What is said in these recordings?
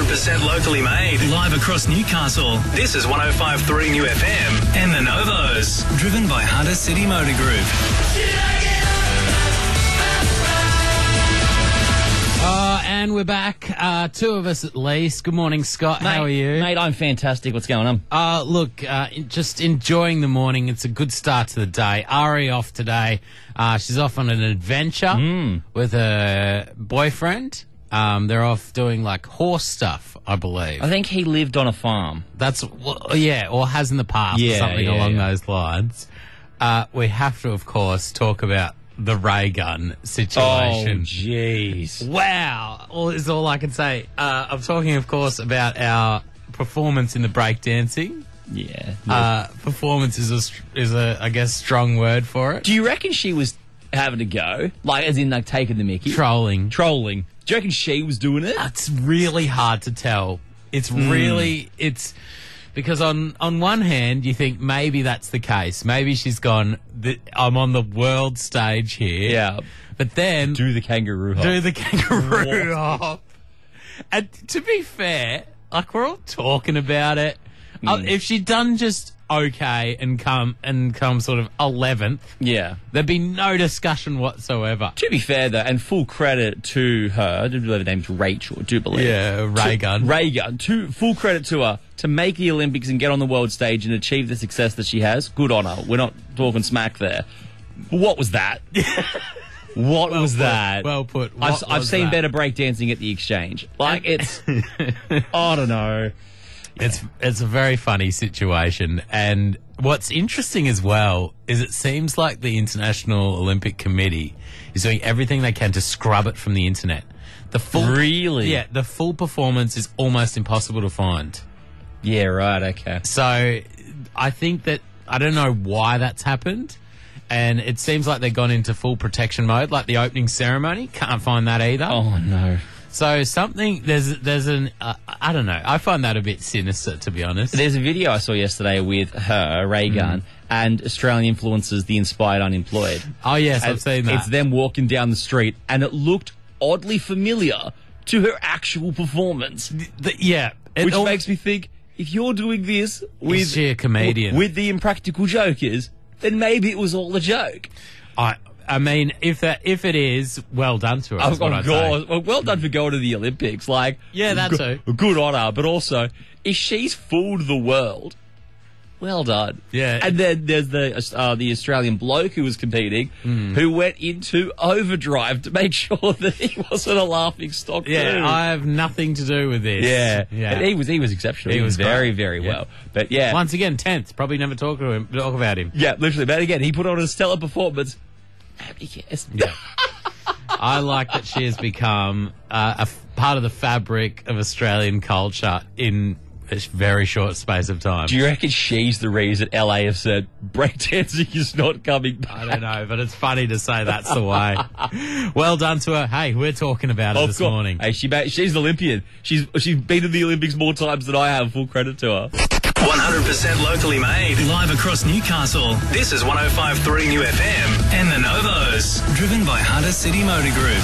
100% locally made, live across Newcastle. This is 105.3 New FM and the Novos, driven by Hunter City Motor Group. And we're back. Two of us at least. Good morning, Scott. Mate, how are you? Mate, I'm fantastic. What's going on? Look, just enjoying the morning. It's a good start to the day. Ari off today. She's off on an adventure with her boyfriend. They're off doing like horse stuff, I believe. I think he lived on a farm. Or has in the past, or something along those lines. We have to, of course, talk about the ray gun situation. Oh, jeez. Wow. Is all I can say. I'm talking, of course, about our performance in the breakdancing. Yeah. Performance is I guess, strong word for it. Do you reckon she was having a go? Like, as in, like, taking the mickey? Trolling. Do you reckon she was doing it? It's really hard to tell. It's because on one hand, you think maybe that's the case. Maybe she's gone, I'm on the world stage here. Yeah. But then... Do the kangaroo hop. And to be fair, like, we're all talking about it. If she'd done just okay and come sort of 11th, there'd be no discussion whatsoever. To be fair, though, and full credit to her, I do believe her name's Rachel, I do believe. Yeah, Ray Gun. Full credit to her to make the Olympics and get on the world stage and achieve the success that she has. Good on her. We're not talking smack there. But what was that? What was that? Well put. I've seen better breakdancing at the Exchange. Like, it's... I don't know. It's a very funny situation, and what's interesting as well is it seems like the International Olympic Committee is doing everything they can to scrub it from the internet. Really? Yeah, the full performance is almost impossible to find. Yeah, right, okay. So I think that, I don't know why that's happened, and it seems like they've gone into full protection mode, like the opening ceremony. Can't find that either. Oh, no. So there's an I don't know. I find that a bit sinister, to be honest. There's a video I saw yesterday with her, Ray Gun, and Australian influencers, The Inspired Unemployed. Oh, yes, I've seen that. It's them walking down the street, and it looked oddly familiar to her actual performance. Which makes me think, if you're doing this with... Is she a comedian? With the Impractical Jokers, then maybe it was all a joke. I mean, if it is, well done to her. Well done for going to the Olympics. Like, yeah, that's her. Good on her. But also, if she's fooled the world, well done. Yeah. And then there's the Australian bloke who was competing, who went into overdrive to make sure that he wasn't a laughing stock. Yeah, I have nothing to do with this. Yeah. Yeah. And he was exceptional. He was very, very well. But yeah, once again, 10th. Probably never talk about him. Yeah, literally. But again, he put on a stellar performance. Yes. Yeah. I like that she has become a part of the fabric of Australian culture in a very short space of time. Do you reckon she's the reason LA have said breakdancing is not coming back? I don't know, but it's funny to say that's the way. Well done to her. Hey, we're talking about it this morning. Hey, she's an Olympian. She's been to the Olympics more times than I have. Full credit to her. 100% locally made, live across Newcastle. This is 105.3 New FM and the Novos, driven by Hunter City Motor Group.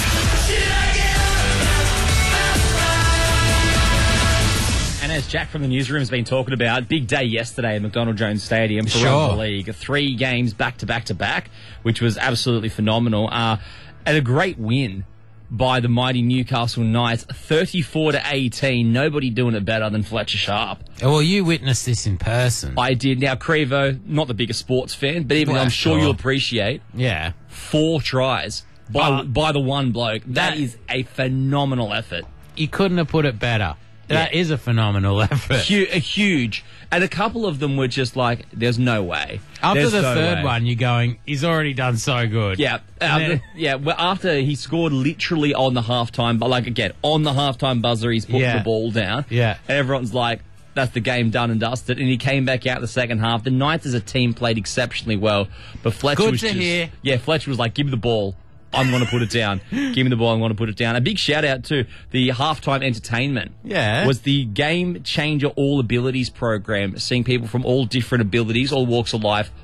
And as Jack from the newsroom has been talking about, big day yesterday at McDonald Jones Stadium for Rugby League. 3 games back to back, which was absolutely phenomenal. And a great win by the mighty Newcastle Knights, 34-18. Nobody doing it better than Fletcher Sharp. Well, you witnessed this in person. I did. Now, Crevo, not the biggest sports fan, but even I'm sure you'll appreciate. Yeah. 4 tries by the one bloke. That is a phenomenal effort. You couldn't have put it better. That is a phenomenal effort. Huge. And a couple of them were just like, there's no way. After the third one, you're going, he's already done so good. Yeah. Well, after he scored literally on the halftime, but like, again, on the halftime buzzer, he's putting the ball down. Yeah. And everyone's like, that's the game done and dusted. And he came back out the second half. The Knights as a team played exceptionally well. But Fletcher was hear. Yeah, Fletcher was like, give me the ball. I'm going to put it down. Give me the ball. I'm going to put it down. A big shout out to the halftime entertainment. Yeah. Was the Game Changer All Abilities program, seeing people from all different abilities, all walks of life,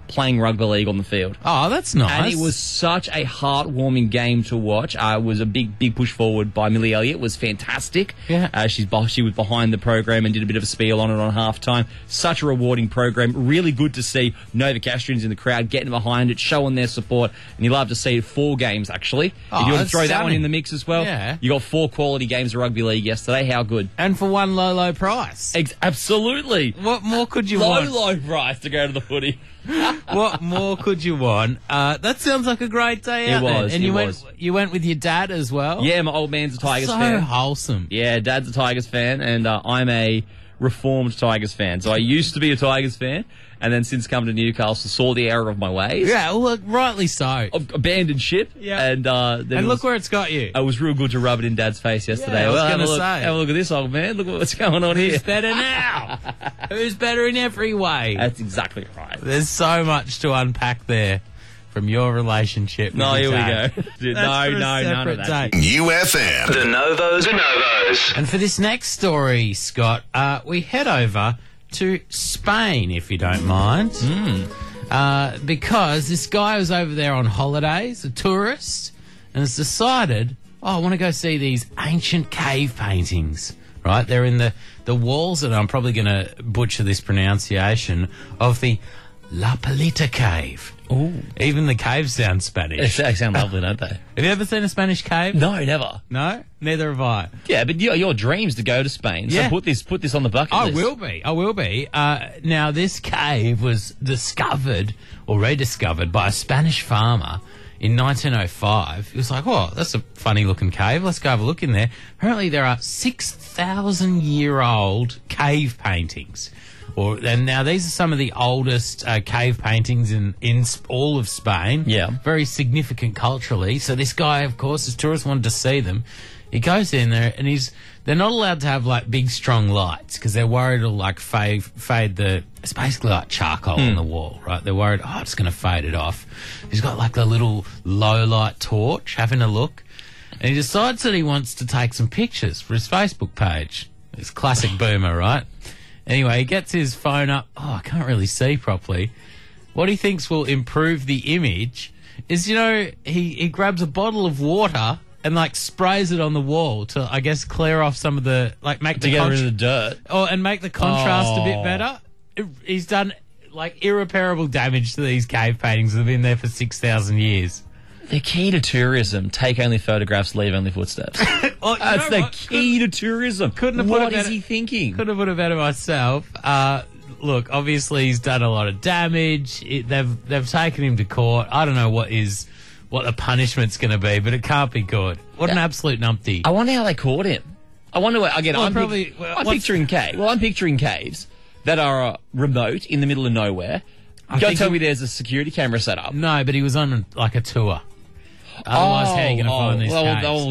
playing rugby league on the field. Oh, that's nice. And it was such a heartwarming game to watch. It was a big push forward by Millie Elliott. It was fantastic. Yeah. She was behind the program and did a bit of a spiel on it on halftime. Such a rewarding program. Really good to see Novocastrians in the crowd getting behind it, showing their support. And you love to see it 4 games, actually. Oh, if you want that's to throw that one stunning. in the mix as well. Yeah. You got 4 quality games of rugby league yesterday. How good? And for one low price. Absolutely. What more could you want? Low price to go to the footy. What more could you want? That sounds like a great day out there. And you went with your dad as well? Yeah, my old man's a Tigers fan. So wholesome. Yeah, Dad's a Tigers fan, and I'm a reformed Tigers fan. So I used to be a Tigers fan, and then since coming to Newcastle, saw the error of my ways. Yeah, well, look, rightly so. Abandoned ship. Yeah. And look where it's got you. It was real good to rub it in Dad's face yesterday. Yeah, I was Well, gonna say. have a look at this, old man. Look what's going on here. Who's better now? Who's better in every way? That's exactly right. There's so much to unpack there from your relationship. No, with here your we dad. go. Dude, That's for a none of separate that. day. UFM. The Novos. And for this next story, Scott, we head over to Spain, if you don't mind. Because this guy was over there on holidays, a tourist, and has decided, I want to go see these ancient cave paintings. Right? They're in the walls, and I'm probably going to butcher this pronunciation, of the La Palita Cave. Ooh. Even the caves sound Spanish. They sound lovely, don't they? Have you ever seen a Spanish cave? No, never. No? Neither have I. Yeah, but your dreams to go to Spain. Yeah. So put this on the bucket list. I will be. Now, this cave was discovered or rediscovered by a Spanish farmer in 1905. He was like, that's a funny-looking cave. Let's go have a look in there. Apparently, there are 6,000-year-old cave paintings. And now these are some of the oldest cave paintings in all of Spain. Yeah. Very significant culturally. So this guy, of course, as tourists wanted to see them. He goes in there and they're not allowed to have like big strong lights because they're worried it'll like fade it's basically like charcoal on the wall, right? They're worried, it's going to fade it off. He's got like a little low light torch having a look, and he decides that he wants to take some pictures for his Facebook page. It's classic boomer, right? Anyway, he gets his phone up. I can't really see properly. What he thinks will improve the image is, he grabs a bottle of water and like sprays it on the wall to, I guess, clear off some of the make to get rid of the dirt. and make the contrast a bit better. He's done like irreparable damage to these cave paintings that have been there for 6,000 years. The key to tourism: take only photographs, leave only footsteps. That's the key to tourism. What is he thinking? Couldn't have put it better myself. Look, obviously he's done a lot of damage. They've taken him to court. I don't know what the punishment's going to be, but it can't be good. What an absolute numpty. I wonder how they caught him. I wonder again. Well, I'm picturing caves that are remote in the middle of nowhere. Don't tell me there's a security camera set up. No, but he was on like a tour. Otherwise, how are you going to find these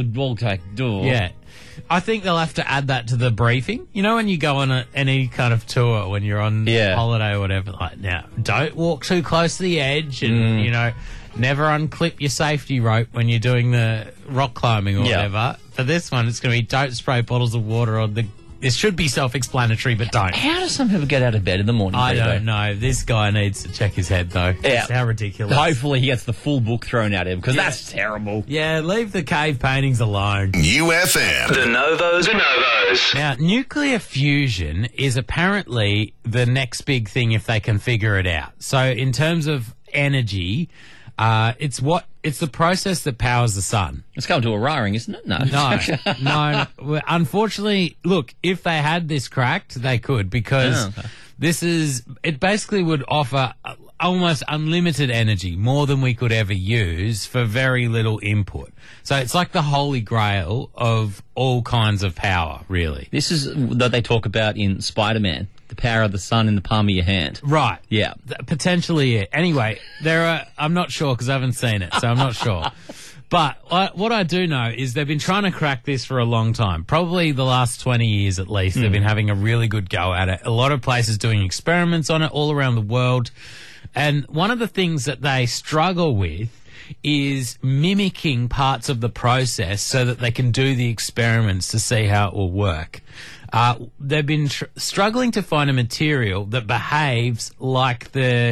caves? Yeah. I think they'll have to add that to the briefing. You know, when you go on any kind of tour, when you're on holiday or whatever, like, now, don't walk too close to the edge and, never unclip your safety rope when you're doing the rock climbing or whatever. For this one, it's going to be don't spray bottles of water on the... This should be self-explanatory, but don't. How does some people get out of bed in the morning? I don't know. This guy needs to check his head, though. Yeah. It's how ridiculous. Hopefully he gets the full book thrown at him, because that's terrible. Yeah, leave the cave paintings alone. UFM. The Novos. Now, nuclear fusion is apparently the next big thing if they can figure it out. So in terms of energy... it's the process that powers the sun. It's come to a roaring, isn't it? No. No. Unfortunately, look, if they had this cracked, they could, because it basically would offer almost unlimited energy, more than we could ever use for very little input. So it's like the holy grail of all kinds of power, really. This is what they talk about in Spider-Man. The power of the sun in the palm of your hand. Right. Yeah. Potentially, yeah. Anyway, I'm not sure because I haven't seen it, so I'm not sure. But what I do know is they've been trying to crack this for a long time. Probably the last 20 years at least. They've been having a really good go at it. A lot of places doing experiments on it all around the world. And one of the things that they struggle with is mimicking parts of the process so that they can do the experiments to see how it will work. They've been struggling to find a material that behaves like the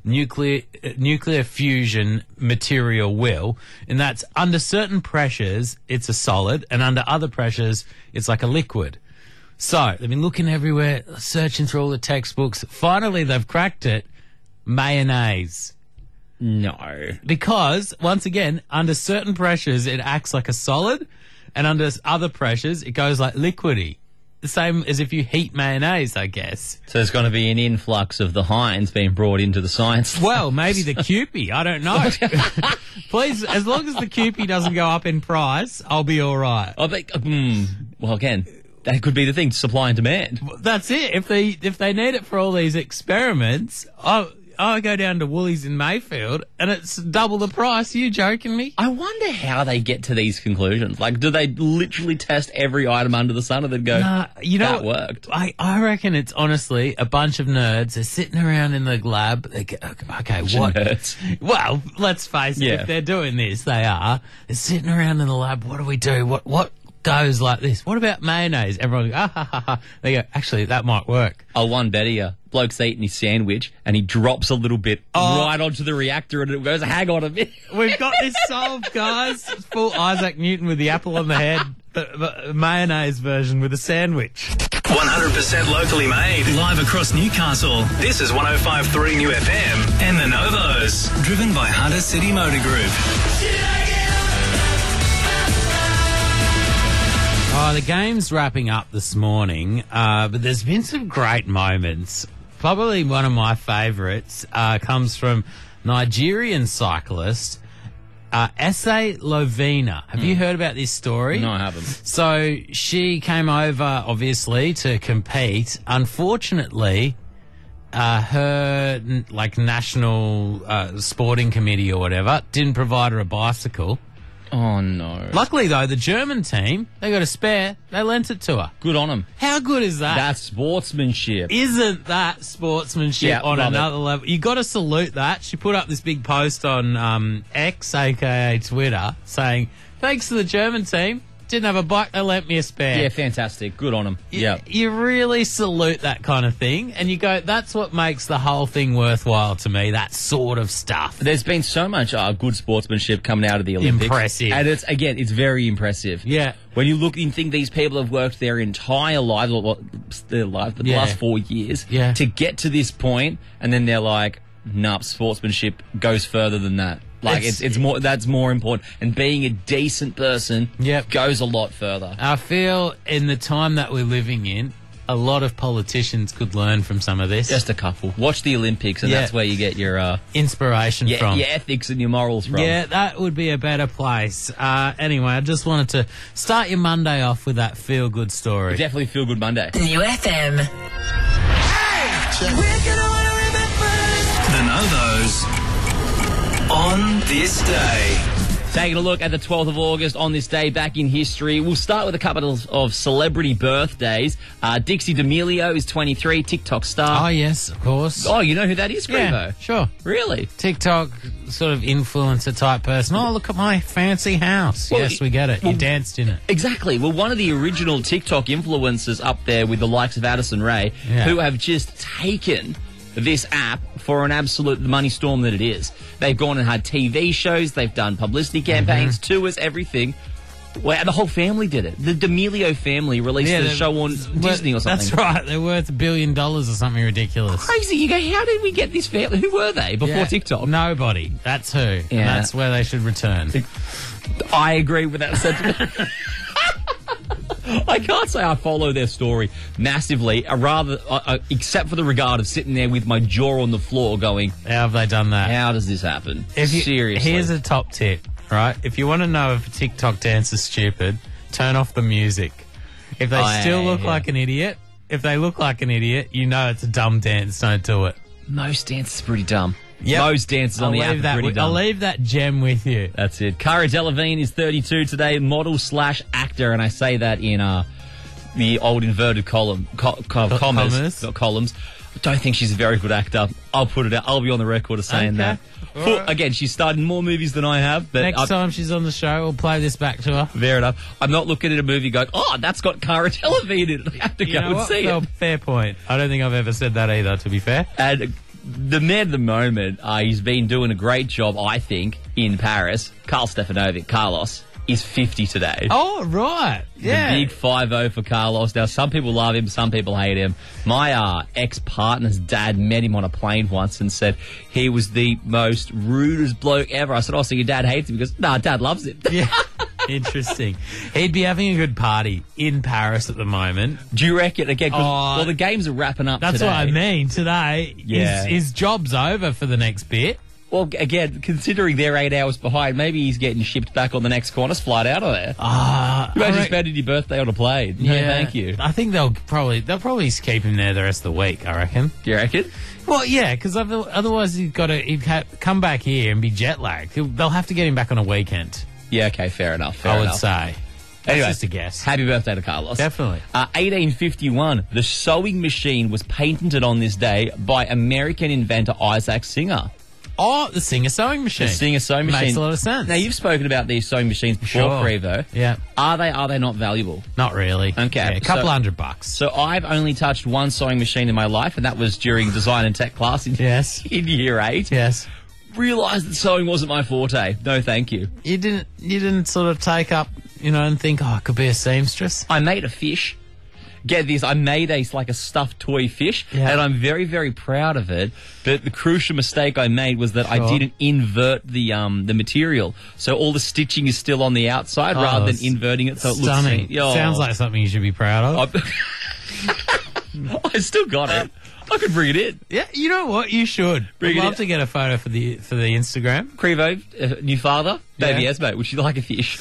nuclear fusion material will, and that's under certain pressures it's a solid, and under other pressures it's like a liquid. So they've been looking everywhere, searching through all the textbooks. Finally, they've cracked it. Mayonnaise. No. Because, once again, under certain pressures it acts like a solid, and under other pressures it goes like liquidy. The same as if you heat mayonnaise, I guess. So there's going to be an influx of the Heinz being brought into the science. Well, maybe the Kewpie. I don't know. Please, as long as the Kewpie doesn't go up in price, I'll be all right. Well, again, that could be the thing, supply and demand. That's it. If they need it for all these experiments, I go down to Woolies in Mayfield and it's double the price. Are you joking me? I wonder how they get to these conclusions. Like, do they literally test every item under the sun and then go, that worked? I reckon it's honestly a bunch of nerds. They're sitting around in the lab. They go, okay, what? Nerds. Well, let's face it. Yeah. If they're doing this, they are. They're sitting around in the lab. What do we do? What goes like this? What about mayonnaise? Everyone goes, ha, ha, ha. They go, actually, that might work. Oh, one better, yeah. Bloke's eating his sandwich and he drops a little bit right onto the reactor and it goes, hang on a minute. We've got this solved, guys. It's full Isaac Newton with the apple on the head, the mayonnaise version with a sandwich. 100% locally made. Live across Newcastle. This is 105.3 New FM and the Novos. Driven by Hunter City Motor Group. Oh, the game's wrapping up this morning, but there's been some great moments. Probably one of my favourites comes from Nigerian cyclist Ese Lovina. Have you heard about this story? No, I haven't. So she came over, obviously, to compete. Unfortunately, her national sporting committee or whatever didn't provide her a bicycle. Oh, no. Luckily, though, the German team, they got a spare. They lent it to her. Good on them. How good is that? That's sportsmanship. Isn't that sportsmanship on another level? You got to salute that. She put up this big post on X, aka Twitter, saying, thanks to the German team, didn't have a bike, they lent me a spare. Yeah, fantastic. Good on them. Yeah. You really salute that kind of thing, and you go, that's what makes the whole thing worthwhile to me, that sort of stuff. There's been so much good sportsmanship coming out of the Olympics. Impressive. And it's very impressive. Yeah. When you look and think these people have worked their entire lives, the last 4 years, to get to this point, and then they're like, nope, sportsmanship goes further than that. Like, it's more, that's more important. And being a decent person goes a lot further. I feel in the time that we're living in, a lot of politicians could learn from some of this. Just a couple. Watch the Olympics, and that's where you get your inspiration from. Your ethics and your morals from. Yeah, that would be a better place. Anyway, I just wanted to start your Monday off with that feel-good story. Definitely feel-good Monday. New FM. Hey! The Novos on this day. Taking a look at the 12th of August on this day back in history. We'll start with a couple of celebrity birthdays. Dixie D'Amelio is 23, TikTok star. Oh, yes, of course. Oh, you know who that is, Grebo? Yeah, sure. Really? TikTok sort of influencer type person. Oh, look at my fancy house. Well, yes, we get it. You danced in it. Exactly. Well, one of the original TikTok influencers up there with the likes of Addison Rae, who have just taken this app for an absolute money storm that it is. They've gone and had TV shows, they've done publicity campaigns, tours, everything. Well, the whole family did it. The D'Amelio family released a show on Disney or something. That's right. They're worth $1 billion or something ridiculous. Crazy. You go, how did we get this family? Who were they before TikTok? Nobody. That's who. Yeah. And that's where they should return. I agree with that sentiment. I can't say I follow their story massively, except for the regard of sitting there with my jaw on the floor going, how have they done that? How does this happen? Seriously. Here's a top tip, right? If you want to know if a TikTok dance is stupid, turn off the music. If they still look like an idiot, you know it's a dumb dance, don't do it. Most dances are pretty dumb. Yep. Most dances on the app are pretty dumb. I'll leave that gem with you. That's it. Cara Delevingne is 32 today, model/actor, and I say that in the old inverted commas. I don't think she's a very good actor. I'll put it out. I'll be on the record of saying that. Right. Again, she's starred in more movies than I have. But next time she's on the show, we'll play this back to her. Fair enough. I'm not looking at a movie going, oh, that's got Cara Delevingne in it. I have to go and see it. Fair point. I don't think I've ever said that either, to be fair. And The man of the moment, he's been doing a great job, I think, in Paris. Carl Stefanovic, Carlos, is 50 today. Oh, right. Yeah. The big 5-0 for Carlos. Now, some people love him, some people hate him. My ex-partner's dad met him on a plane once and said he was the most rudest bloke ever. I said, oh, so your dad hates him? He goes, nah, Dad loves him. Yeah. Interesting. He'd be having a good party in Paris at the moment. Do you reckon? Again, well, the games are wrapping up That's today. what I mean. Today, his job's over for the next bit. Well, again, considering they're 8 hours behind, maybe he's getting shipped back on the next Qantas flight out of there. Imagine spending your birthday on a plane. No, thank you. I think they'll probably keep him there the rest of the week, I reckon. Do you reckon? Well, yeah, because otherwise he'd come back here and be jet lagged. They'll have to get him back on a weekend. Yeah, okay, fair enough. I would say. That's Anyway, just a guess. Happy birthday to Carlos. Definitely. 1851, the sewing machine was patented on this day by American inventor Isaac Singer. Oh, the Singer sewing machine. The Singer sewing machine. Makes a lot of sense. Now, you've spoken about these sewing machines before, Crevo. Yeah. Are they not valuable? Not really. Okay. Yeah, a couple $100. So I've only touched one sewing machine in my life, and that was during design and tech class in year 8. Yes. Realised that sewing wasn't my forte. No, thank you. You didn't sort of take up, and think, oh, it could be a seamstress. I made a fish. Get this, I made a stuffed toy fish, and I'm very, very proud of it. But the crucial mistake I made was that I didn't invert the material, so all the stitching is still on the outside rather than inverting it, so it looks stunning. Sounds like something you should be proud of. I still got it. I could bring it in. Yeah, you know what? You should. I'd love to get a photo for the Instagram. Crevo, new father, baby Esme, would you like a fish?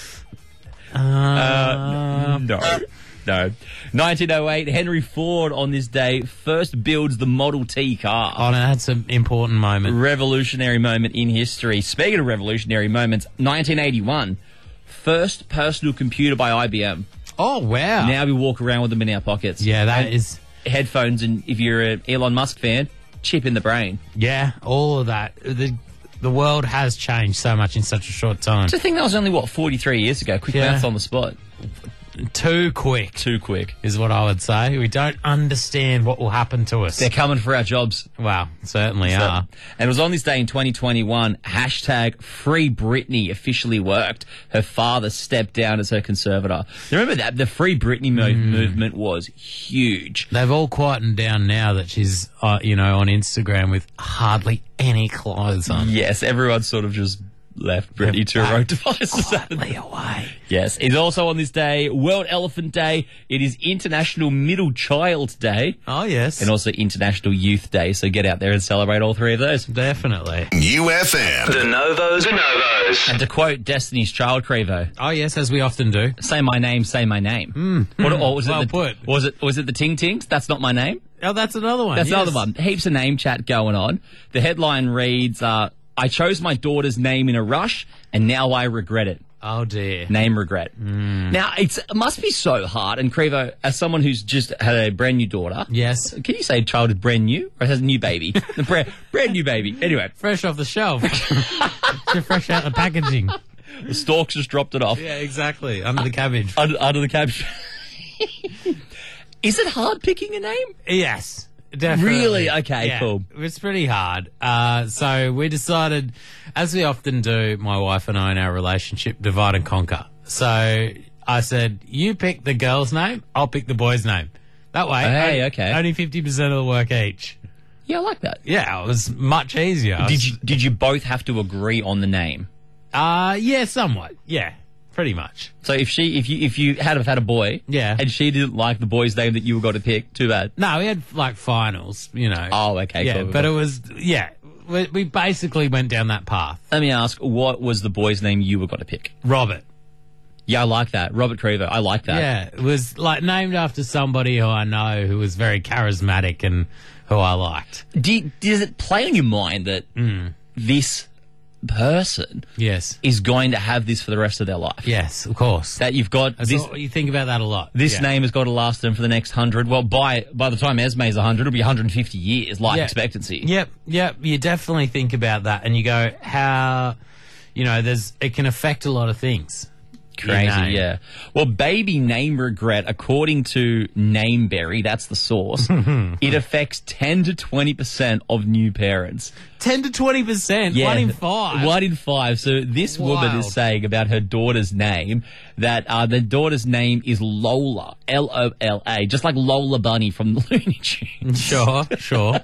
No. 1908, Henry Ford on this day first builds the Model T car. Oh, no, that's an important moment. Revolutionary moment in history. Speaking of revolutionary moments, 1981, first personal computer by IBM. Oh, wow. Now we walk around with them in our pockets. Yeah, that is... Headphones, and if you're an Elon Musk fan, chip in the brain. Yeah, all of that. The world has changed so much in such a short time. I think that was only, 43 years ago? Quick maths on the spot. Too quick. Too quick. Is what I would say. We don't understand what will happen to us. They're coming for our jobs. Wow, certainly are. And it was on this day in 2021, hashtag Free Britney officially worked. Her father stepped down as her conservator. Remember that? The Free Britney movement was huge. They've all quietened down now that she's, on Instagram with hardly any clothes on. Yes, everyone's sort of just left Britney to her own devices. Quietly away. Yes, it's also on this day, World Elephant Day. It is International Middle Child Day. Oh, yes. And also International Youth Day, so get out there and celebrate all three of those. Definitely. UFM. The Novos. And to quote Destiny's Child, Crevo. Oh, yes, as we often do. Say my name, say my name. Was it the Ting Tings? That's not my name? Oh, that's another one. That's another one. Heaps of name chat going on. The headline reads, I chose my daughter's name in a rush, and now I regret it. Oh, dear. Name regret. Now, it must be so hard. And Crevo, as someone who's just had a brand new daughter... Yes. Can you say child is brand new? Or has a new baby? brand new baby. Anyway. Fresh off the shelf. Fresh out of the packaging. The stalks just dropped it off. Yeah, exactly. Under the cabbage. Under the cabbage. Is it hard picking a name? Yes. Definitely. Really? Okay, yeah, cool. It's pretty hard. So we decided, as we often do, my wife and I in our relationship, divide and conquer. So I said, you pick the girl's name, I'll pick the boy's name. That way, only 50% of the work each. Yeah, I like that. Yeah, it was much easier. Did you both have to agree on the name? Yeah, somewhat. Yeah. Pretty much. So if you had a boy, and she didn't like the boy's name that you were going to pick, too bad. No, we had finals, Oh, okay, yeah, cool. but it was we basically went down that path. Let me ask, what was the boy's name you were going to pick? Robert. Yeah, I like that. Robert Crevo. I like that. Yeah, it was named after somebody who I know who was very charismatic and who I liked. Does it play on your mind that this person is going to have this for the rest of their life? Yes, of course. That you've got you think about that a lot. This name has got to last them for the next 100. Well, by the time Esme's 100, it'll be 150 years life expectancy. Yep. You definitely think about that, and you go, how, it can affect a lot of things. Crazy, name. yeah. Well, baby name regret, according to Nameberry, that's the source, it affects 10 to 20% of new parents. 10 to 20%, Yeah, 1 in 5. 1 in 5. So this woman Wild. is saying about her daughter's name that the daughter's name is Lola, Lola, just like Lola Bunny from the Looney Tunes. Sure.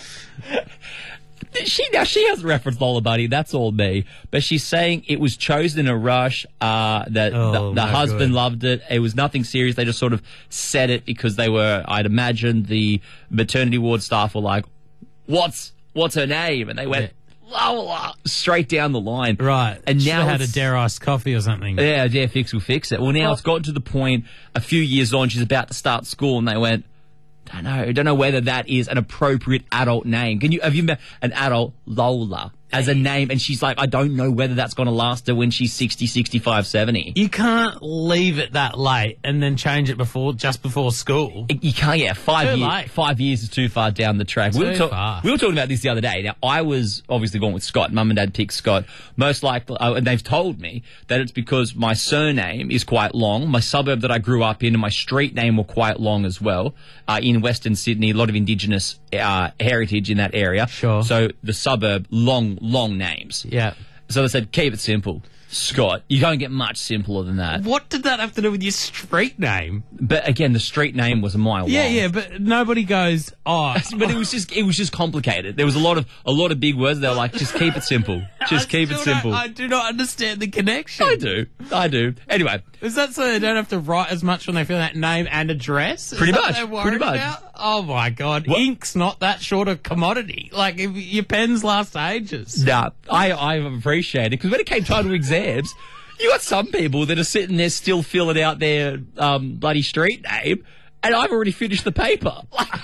She hasn't referenced Lola Bunny. That's all me. But she's saying it was chosen in a rush. That Oh, the no husband good. loved it. It was nothing serious. They just sort of said it because they were. I'd imagine the maternity ward staff were like, "What's her name?" And they went Lola straight down the line. Right. And Should've now had a it's- dare iced coffee or something. Yeah, fix will fix it. Well, now it's gotten to the point. A few years on, she's about to start school, and they went. Don't know whether that is an appropriate adult name. Have you met an adult Lola as a name? And she's like, I don't know whether that's going to last her when she's 60, 65, 70. You can't leave it that late and then change it just before school. You can't, yeah. 5 Too years. late. 5 years is too far down the track. Too We were far. talking about this the other day. Now, I was obviously going with Scott. Mum and Dad picked Scott. Most likely, and they've told me that it's because my surname is quite long. My suburb that I grew up in and my street name were quite long as well. In Western Sydney, a lot of Indigenous heritage in that area. Sure. So the suburb, long names. Yeah. So they said, keep it simple. Scott, you don't get much simpler than that. What did that have to do with your street name? But again, the street name was a mile long. Yeah, but nobody goes, oh. But it was just complicated. There was a lot of big words. They were like, just keep it simple. Just keep it simple. I do not understand the connection. I do. Anyway, Is that so they don't have to write as much when they fill that name and address? Is Pretty that much, what they're worried pretty much. about? Oh my God. What? Ink's not that short a commodity. Like, if your pens last ages. nah, I appreciate it because when it came time to exams, you got some people that are sitting there still filling out their bloody street name, and I've already finished the paper.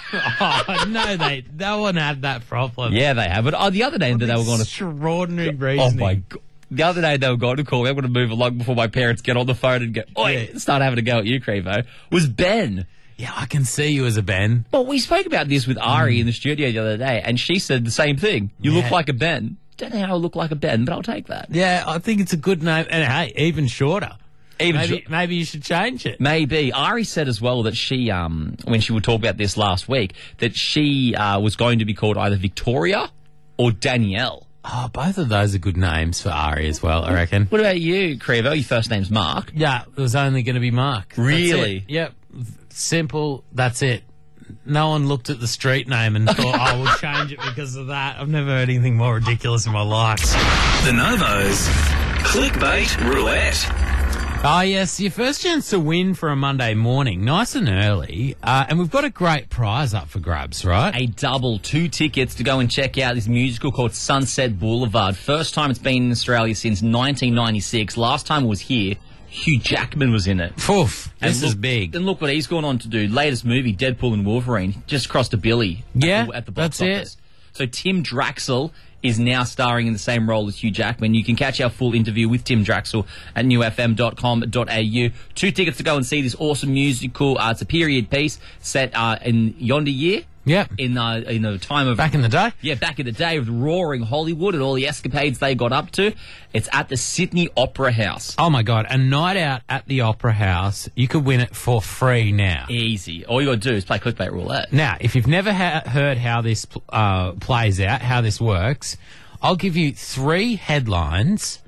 Oh, no, they wouldn't have that problem. Yeah, they have. But the other day that they were going to. Extraordinary Oh reasoning. my God. The other day they were going to call me. I'm going to move along before my parents get on the phone and go, oi, Yeah. start having a go at you, Crevo. Was Ben. Yeah, I can see you as a Ben. Well, we spoke about this with Ari in the studio the other day, and she said the same thing. You look Yeah. like a Ben. Don't know how I look like a Ben, but I'll take that. Yeah, I think it's a good name. And hey, even shorter. Even Maybe you should change it. Maybe. Ari said as well that she, when she would talk about this last week, that she was going to be called either Victoria or Danielle. Oh, both of those are good names for Ari as well, I reckon. What about you, Crevo? Your first name's Mark. Yeah, it was only going to be Mark. That's Really? it. Yep. Simple. That's it. No one looked at the street name and thought, oh, we'll change it because of that. I've never heard anything more ridiculous in my life. The Novos Clickbait Roulette. Oh, yes, your first chance to win for a Monday morning, nice and early. And we've got a great prize up for grabs, right? A double, 2 tickets to go and check out this musical called Sunset Boulevard. First time it's been in Australia since 1996. Last time it was here, Hugh Jackman was in it. Poof, this And is look- big. And look what he's gone on to do. Latest movie, Deadpool and Wolverine, just crossed a billy Yeah, at the box that's it. office. So Tim Draxel is now starring in the same role as Hugh Jackman. You can catch our full interview with Tim Draxel at newfm.com.au. 2 tickets to go and see this awesome musical. It's a period piece set in yonder year. Yep. In the time of Back in the day? yeah, back in the day of roaring Hollywood and all the escapades they got up to. It's at the Sydney Opera House. Oh, my God. A night out at the Opera House. You could win it for free now. Easy. All you got to do is play clickbait roulette. Now, if you've never heard how this plays out, how this works, I'll give you 3 headlines,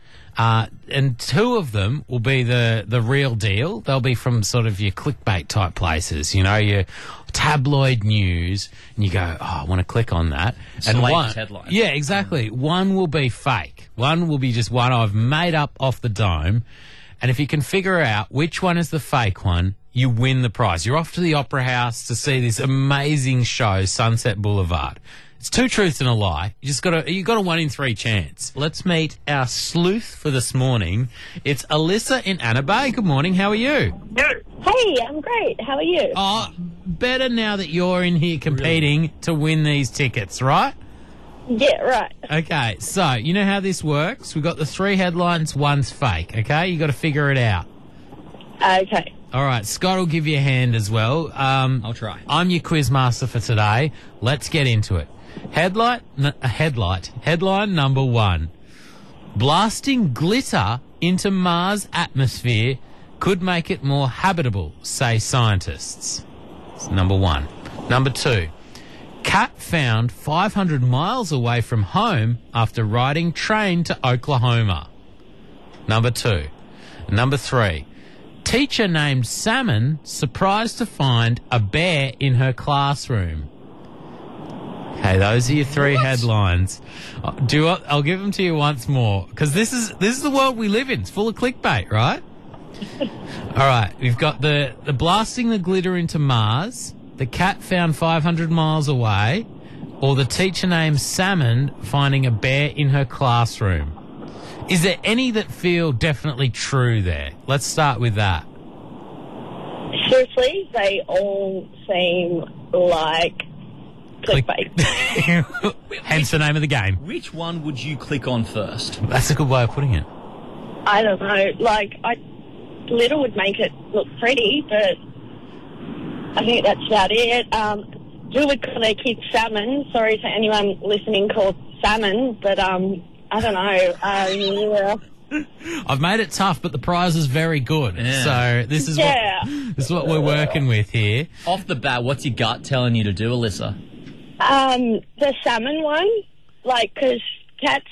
and 2 of them will be the real deal. They'll be from sort of your clickbait type places, you know, your tabloid news, and you go, oh, I want to click on that. And Salacious headline. Yeah, exactly. One will be fake. One will be just one I've made up off the dome. And if you can figure out which one is the fake one, you win the prize. You're off to the Opera House to see this amazing show, Sunset Boulevard. It's 2 truths and a lie. You got a 1 in 3 chance. Let's meet our sleuth for this morning. It's Alyssa in Anna Bay. Good morning. How are you? Hey, I'm great. How are you? Oh, better now that you're in here competing to win these tickets, right? Yeah, right. Okay, so you know how this works. We've got the 3 headlines, one's fake, okay? You got to figure it out. Okay. All right, Scott will give you a hand as well. I'll try. I'm your quiz master for today. Let's get into it. Headline number 1. Blasting glitter into Mars' atmosphere could make it more habitable, say scientists. That's number one. Number two, cat found 500 miles away from home after riding train to Oklahoma. Number two. Number three, teacher named Salmon surprised to find a bear in her classroom. Okay, those are your three headlines. I'll give them to you once more, because this is the world we live in. It's full of clickbait, right? All right, we've got the blasting the glitter into Mars, the cat found 500 miles away, or the teacher named Salmon finding a bear in her classroom. Is there any that feel definitely true there? Let's start with that. Seriously, they all seem like clickbait. Hence the name of the game. Which one would you click on first? That's a good way of putting it. I don't know. Like, glitter would make it look pretty, but I think that's about it. Who would call their kids salmon? Sorry to anyone listening called salmon, but I don't know. Yeah. I've made it tough, but the prize is very good. Yeah. So this is what we're working with here. Off the bat, what's your gut telling you to do, Alyssa? The salmon one, like, because cats,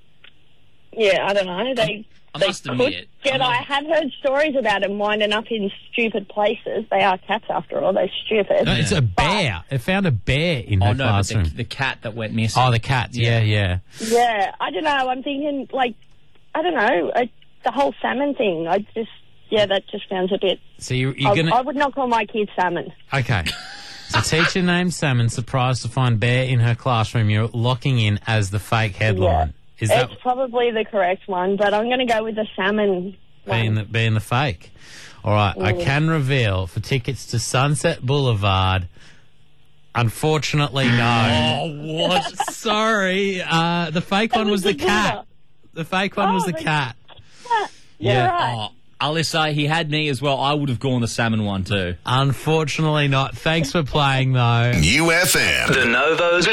I don't know, they must admit, I have heard stories about them winding up in stupid places. They are cats after all, they're stupid. No, it's a bear. They found a bear in her classroom. But the cat that went missing. Oh, the cat, yeah. Yeah, I don't know, I'm thinking, like, I don't know, the whole salmon thing, that just sounds a bit... So you're going to... I would not call my kids salmon. Okay. So teacher named Salmon surprised to find bear in her classroom. You're locking in as the fake headline. Yeah. It's probably the correct one, but I'm going to go with the salmon one. Being the fake. All right, I can reveal for tickets to Sunset Boulevard, unfortunately, no. Oh, what? Sorry. The fake one was the cat. The fake one was the cat. Yeah. Right. Oh, Alyssa, he had me as well. I would have gone the salmon one too. Unfortunately not. Thanks for playing, though. UFM. De Novos.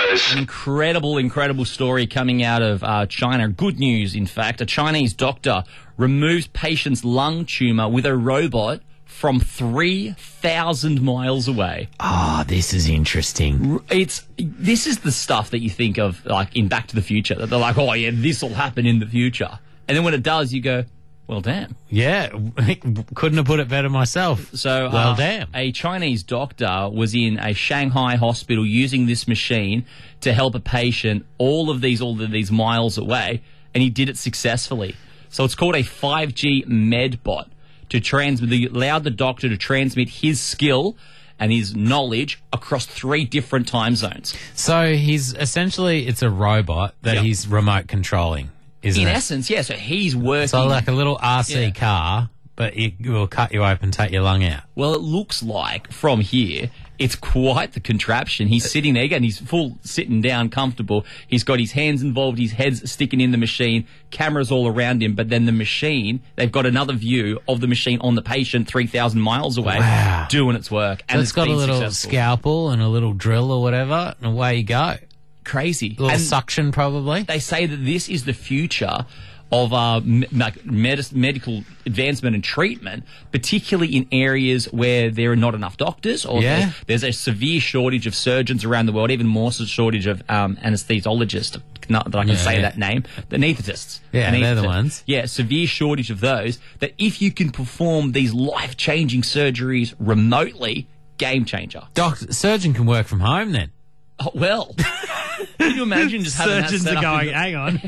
Incredible story coming out of China. Good news, in fact. A Chinese doctor removes patient's lung tumour with a robot from 3,000 miles away. Oh, this is interesting. This is the stuff that you think of, like, in Back to the Future. That they're like, oh, yeah, this will happen in the future. And then when it does, you go... Well, damn. Yeah, couldn't have put it better myself. So, well, damn. A Chinese doctor was in a Shanghai hospital using this machine to help a patient all of these miles away, and he did it successfully. So it's called a 5G MedBot allowed the doctor to transmit his skill and his knowledge across 3 different time zones. So it's a robot that he's remote controlling. In essence, yeah. So he's working. So like a little RC car, but it will cut you open, take your lung out. Well, it looks like from here, it's quite the contraption. He's sitting there again. He's sitting down, comfortable. He's got his hands involved. His head's sticking in the machine. Cameras all around him. But then the machine, they've got another view of the machine on the patient 3,000 miles away, doing its work. And it's got a little scalpel and a little drill or whatever, and away you go. Crazy. A little suction, probably. They say that this is the future of medical advancement and treatment, particularly in areas where there are not enough doctors, or there's a severe shortage of surgeons around the world, even more shortage of anesthesiologists. Not that I can say that name. The anaesthetists. Yeah, they're the ones. Yeah, severe shortage of those. That if you can perform these life-changing surgeries remotely, game changer. Surgeon can work from home then. Oh, well, can you imagine just having surgeons that are going, hang on,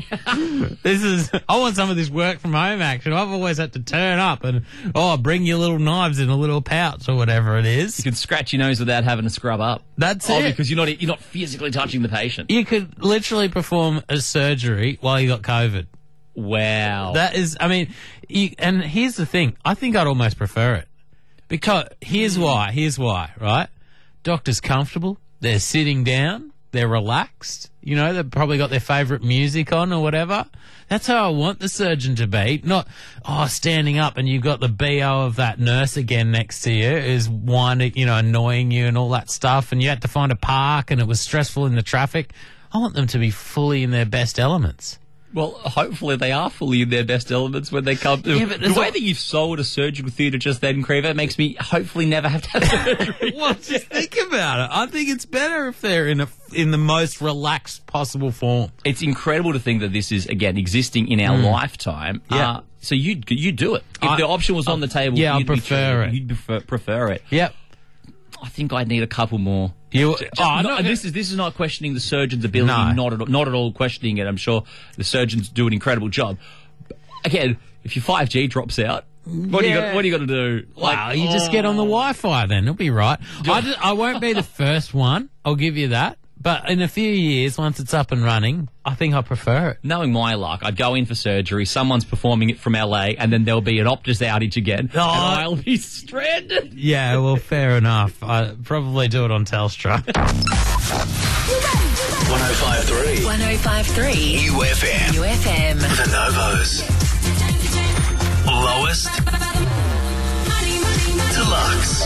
I want some of this work from home action. I've always had to turn up and, bring your little knives in a little pouch or whatever it is. You can scratch your nose without having to scrub up. That's it. Because you're not physically touching the patient. You could literally perform a surgery while you got COVID. Wow. That is, and here's the thing. I think I'd almost prefer it. Because, here's why, right? Doctor's comfortable. They're sitting down. They're relaxed. You know, they've probably got their favourite music on or whatever. That's how I want the surgeon to be. Not, standing up and you've got the BO of that nurse again next to you is whining, annoying you and all that stuff. And you had to find a park and it was stressful in the traffic. I want them to be fully in their best elements. Well, hopefully they are fully in their best elements when they come to... Yeah, but the way that you've sold a surgical theatre just then, Creever, makes me hopefully never have to have surgery. Well, just think about it. I think it's better if they're in the most relaxed possible form. It's incredible to think that this is, again, existing in our lifetime. Yeah. So you do it. If the option was on the table, yeah, you'd I prefer it. You'd prefer it. Yep. I think I'd need a couple more. This is not questioning the surgeon's ability. No. Not at all questioning it. I'm sure the surgeons do an incredible job. Again, if your 5G drops out, what are you going to do? Well, you just get on the Wi-Fi then. It'll be right. I won't be the first one. I'll give you that. But in a few years, once it's up and running, I think I prefer it. Knowing my luck, I'd go in for surgery, someone's performing it from LA, and then there'll be an Optus outage again, and I'll be stranded. Yeah, well, fair enough. I'd probably do it on Telstra. 105.3 105.3 UFM. UFM. The Novos. Lowest. Deluxe.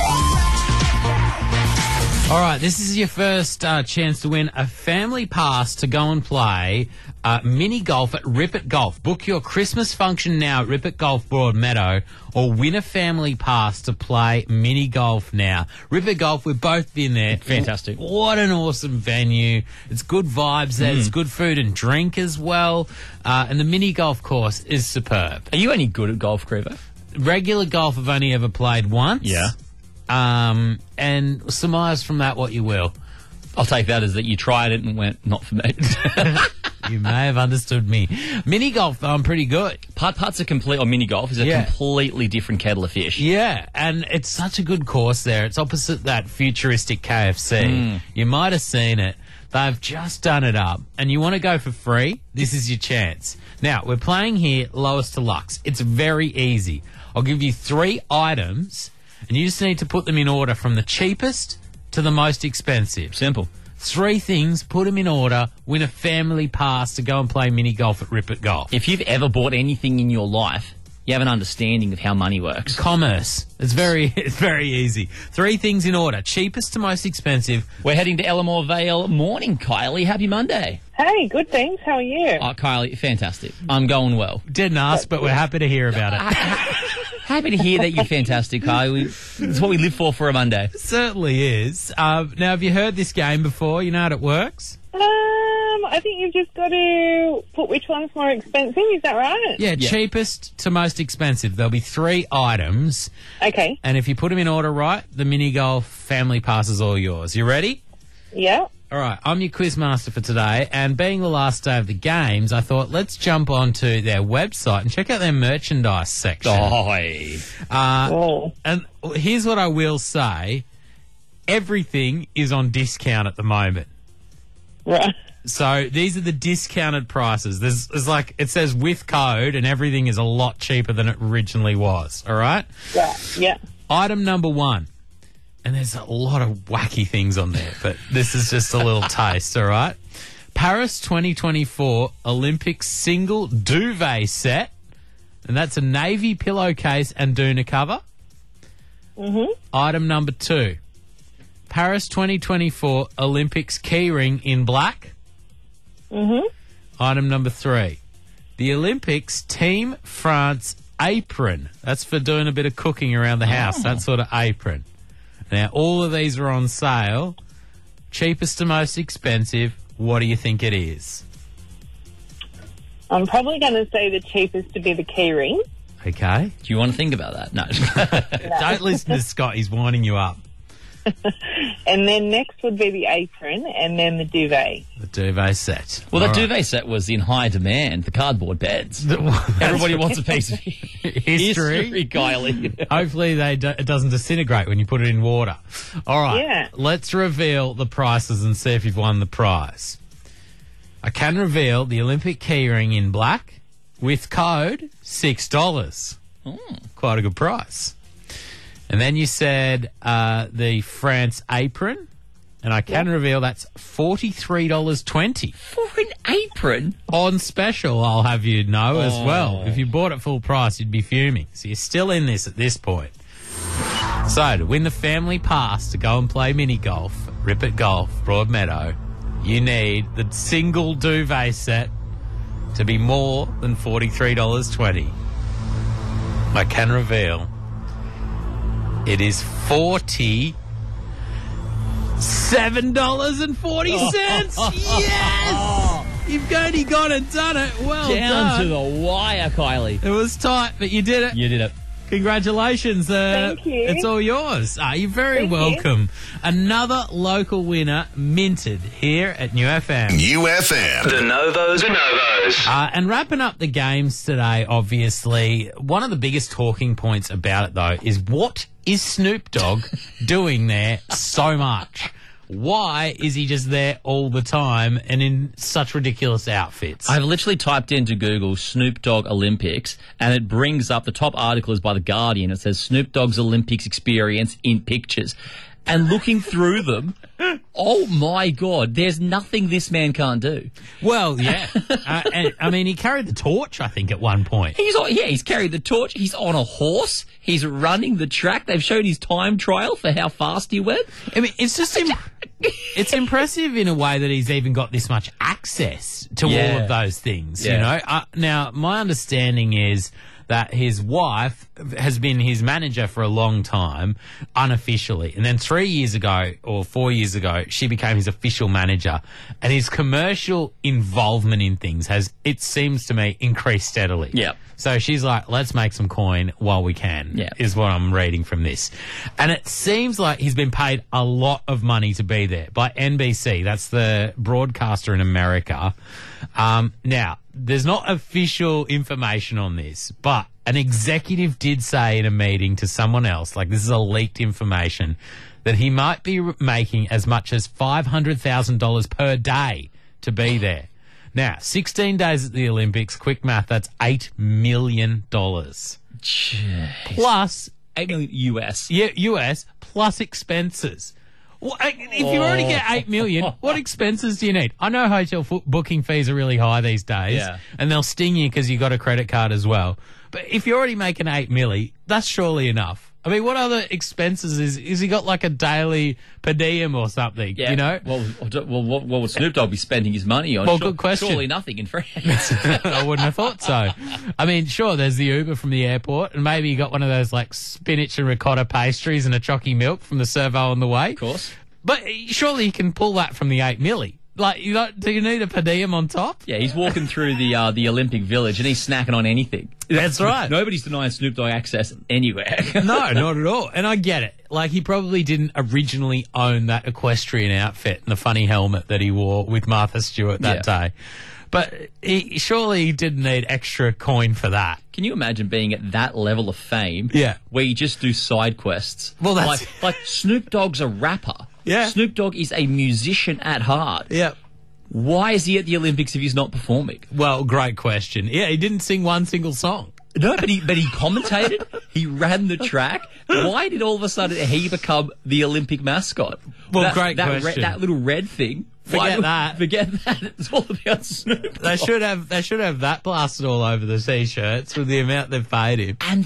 All right, this is your first chance to win a family pass to go and play mini golf at Rip It Golf. Book your Christmas function now at Rip It Golf Broadmeadow, or win a family pass to play mini golf now. Rip It Golf, we've both been there. Fantastic. What an awesome venue. It's good vibes there. It's good food and drink as well. And the mini golf course is superb. Are you any good at golf, Creever? Regular golf I've only ever played once. Yeah. And surmise from that what you will. I'll take that as that you tried it and went, not for me. You may have understood me. Mini golf, though, I'm pretty good. Putt-putt's or mini golf is a completely different kettle of fish. Yeah, and it's such a good course there. It's opposite that futuristic KFC. You might have seen it. They've just done it up, and you want to go for free? This is your chance. Now, we're playing here lowest to lux. It's very easy. I'll give you 3 items, and you just need to put them in order from the cheapest to the most expensive. Simple. 3 things, put them in order, win a family pass to go and play mini golf at Rip It Golf. If you've ever bought anything in your life, you have an understanding of how money works. Commerce. It's very easy. 3 things in order, cheapest to most expensive. We're heading to Ellamore Vale. Morning, Kylie. Happy Monday. Hey, good thanks. How are you? Kylie, fantastic. I'm going well. Didn't ask, but we're happy to hear about it. Happy to hear that you're fantastic, Kylie. It's what we live for a Monday. Certainly is. Now, have you heard this game before? You know how it works? I think you've just got to put which one's more expensive. Is that right? Yeah, cheapest to most expensive. There'll be 3 items. Okay. And if you put them in order right, the mini golf family pass is all yours. You ready? Yeah. All right, I'm your quiz master for today, and being the last day of the games, I thought let's jump onto their website and check out their merchandise section. And here's what I will say. Everything is on discount at the moment. Right. So these are the discounted prices. There's like, it says with code, and everything is a lot cheaper than it originally was, all right? Yeah. Item number 1. And there's a lot of wacky things on there, but this is just a little taste, all right? Paris 2024 Olympics single duvet set, and that's a navy pillowcase and doona cover. Item number 2, Paris 2024 Olympics keyring in black. Item number 3, the Olympics Team France apron. That's for doing a bit of cooking around the house, that sort of apron. Now, all of these are on sale. Cheapest to most expensive. What do you think it is? I'm probably going to say the cheapest to be the keyring. Okay. Do you want to think about that? No. Don't listen to Scott. He's winding you up. And then next would be the apron, and then the duvet. The duvet set. Well, All the right. duvet set was in high demand. The cardboard beds. Everybody wants a piece of history, Kylie. Hopefully it doesn't disintegrate when you put it in water. All right. Yeah. Let's reveal the prices and see if you've won the prize. I can reveal the Olympic keyring in black with code $6. Quite a good price. And then you said the France apron, and I can reveal that's $43.20. For an apron? On special, I'll have you know as well. If you bought it full price, you'd be fuming. So you're still in this at this point. So to win the family pass to go and play mini golf, Rip It Golf, Broadmeadow, you need the single duvet set to be more than $43.20, I can reveal it is $47.40. Yes! You've only gone and done it. Well Down done. to the wire, Kylie. It was tight, but you did it. You did it. Congratulations. Thank you. It's all yours. You're very Thank you. welcome. Another local winner minted here at New FM. New FM. The Novos. And wrapping up the games today, obviously, one of the biggest talking points about it, though, is what is Snoop Dogg doing there so much? Why is he just there all the time and in such ridiculous outfits? I've literally typed into Google Snoop Dogg Olympics, and it brings up the top article is by The Guardian. It says Snoop Dogg's Olympics experience in pictures. And looking through them, oh my God, there's nothing this man can't do. Well, yeah. And, I mean, he carried the torch, I think, at one point. He's carried the torch. He's on a horse. He's running the track. They've shown his time trial for how fast he went. I mean, it's just it's impressive in a way that he's even got this much access to all of those things, you know. Now, my understanding is that his wife has been his manager for a long time, unofficially. And then 3 years ago or 4 years ago, she became his official manager. And his commercial involvement in things has, it seems to me, increased steadily. Yeah. So she's like, let's make some coin while we can, is what I'm reading from this. And it seems like he's been paid a lot of money to be there by NBC. That's the broadcaster in America. Now, there's not official information on this, but an executive did say in a meeting to someone else, like this is a leaked information, that he might be making as much as $500,000 per day to be there. Now, 16 days at the Olympics, quick math, that's $8 million. Jeez. Plus, $8 million US. yeah, US, plus expenses. Well, if you already get $8 million, what expenses do you need? I know hotel booking fees are really high these days, and they'll sting you because you got a credit card as well. But if you're already making $8 million, that's surely enough. I mean, what other expenses is he got like a daily per diem or something, you know? Well, what would Snoop Dogg be spending his money on? Well, good question. Surely nothing in France. I wouldn't have thought so. I mean, sure, there's the Uber from the airport, and maybe you got one of those like spinach and ricotta pastries and a chocky milk from the servo on the way. Of course. But surely you can pull that from the $8 million. Like, do you need a per diem on top? Yeah, he's walking through the Olympic Village and he's snacking on anything. That's right. Nobody's denying Snoop Dogg access anywhere. No, not at all. And I get it. Like, he probably didn't originally own that equestrian outfit and the funny helmet that he wore with Martha Stewart that day. But he surely didn't need extra coin for that. Can you imagine being at that level of fame? Yeah. Where you just do side quests? Well, that's... Like Snoop Dogg's a rapper. Yeah. Snoop Dogg is a musician at heart. Yeah. Why is he at the Olympics if he's not performing? Well, great question. Yeah, he didn't sing one single song. No, but he commentated. He ran the track. Why did all of a sudden he become the Olympic mascot? Well, great question. That little red thing. Forget that. Forget that. It's all about Snoop Dogg. They should have that plastered all over the t-shirts with the amount they've paid him. And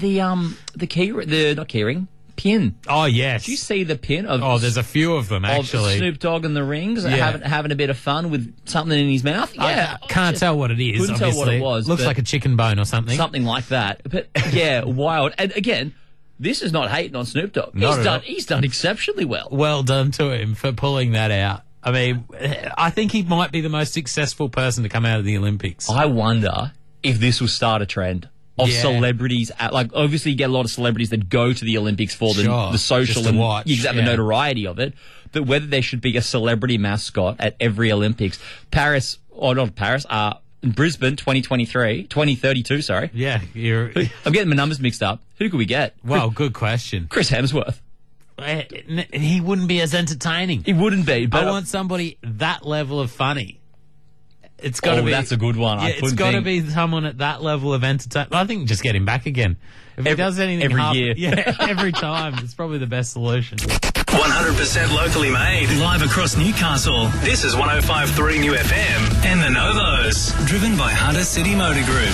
pin. Oh yes. Did you see the pin of? Oh, there's a few of them actually. Of Snoop Dogg and the Rings, having a bit of fun with something in his mouth. Yeah, I can't tell what it is. Couldn't tell what it was. Looks like a chicken bone or something. Something like that. But yeah, wild. And again, this is not hating on Snoop Dogg. He's done exceptionally well. Well done to him for pulling that out. I mean, I think he might be the most successful person to come out of the Olympics. I wonder if this will start a trend of celebrities. Like, obviously, you get a lot of celebrities that go to the Olympics for the social and the notoriety of it. But whether there should be a celebrity mascot at every Olympics, Brisbane 2032, sorry. Yeah, I'm getting my numbers mixed up. Who could we get? Well, good question. Chris Hemsworth. He wouldn't be as entertaining. He wouldn't be. But I want somebody that level of funny. It's got to be. That's a good one. Yeah, it's got to be someone at that level of entertainment. I think just get him back again. If he does anything every year. Yeah, every time. It's probably the best solution. 100% locally made. Live across Newcastle. This is 105.3 New FM and the Novos. Driven by Hunter City Motor Group.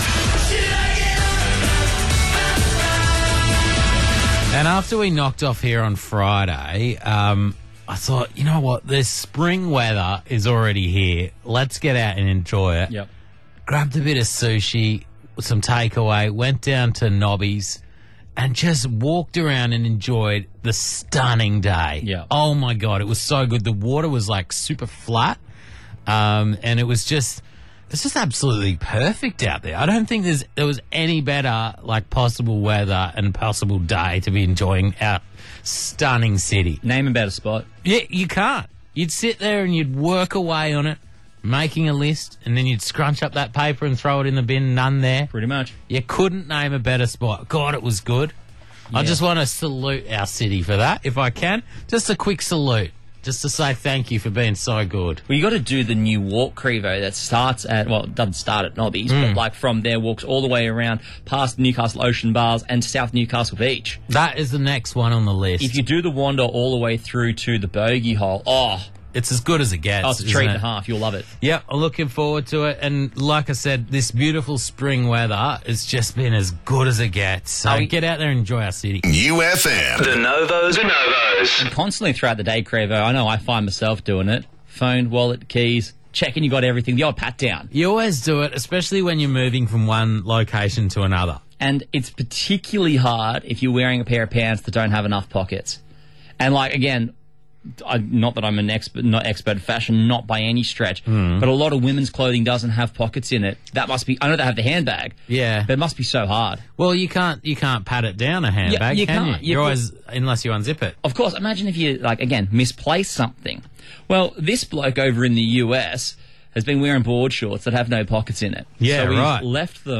And after we knocked off here on Friday, I thought, you know what? This spring weather is already here. Let's get out and enjoy it. Yep. grabbed a bit of sushi, some takeaway, went down to Nobby's, and just walked around and enjoyed the stunning day. Yeah. Oh, my God. It was so good. The water was, like, super flat, and it was just absolutely perfect out there. I don't think there was any better, like, possible weather and possible day to be enjoying our stunning city. Name a better spot. Yeah, you can't. You'd sit there and you'd work away on it, making a list, and then you'd scrunch up that paper and throw it in the bin. None there. Pretty much. You couldn't name a better spot. God, it was good. I just want to salute our city for that, if I can. Just a quick salute, just to say thank you for being so good. Well, you got to do the new walk, Crevo, that starts at, well, it doesn't start at Nobby's, but like from there walks all the way around past Newcastle Ocean Bars and South Newcastle Beach. That is the next one on the list. If you do the wander all the way through to the bogey hole, it's as good as it gets. Oh, it's a treat and a half. You'll love it. Yep, I'm looking forward to it. And like I said, this beautiful spring weather has just been as good as it gets. So get out there and enjoy our city. UFM. De Novos. And constantly throughout the day, Crevo, I know I find myself doing it. Phone, wallet, keys, checking you got everything. The odd pat down. You always do it, especially when you're moving from one location to another. And it's particularly hard if you're wearing a pair of pants that don't have enough pockets. And like, again, not that I'm not expert in fashion, not by any stretch, but a lot of women's clothing doesn't have pockets in it. That must be, I know they have the handbag. Yeah. But it must be so hard. Well, you can't pat it down a handbag, you can can't. you? You're always, unless you unzip it. Of course, imagine if you, like, again, misplace something. Well, this bloke over in the US has been wearing board shorts that have no pockets in it. Yeah, so he's right.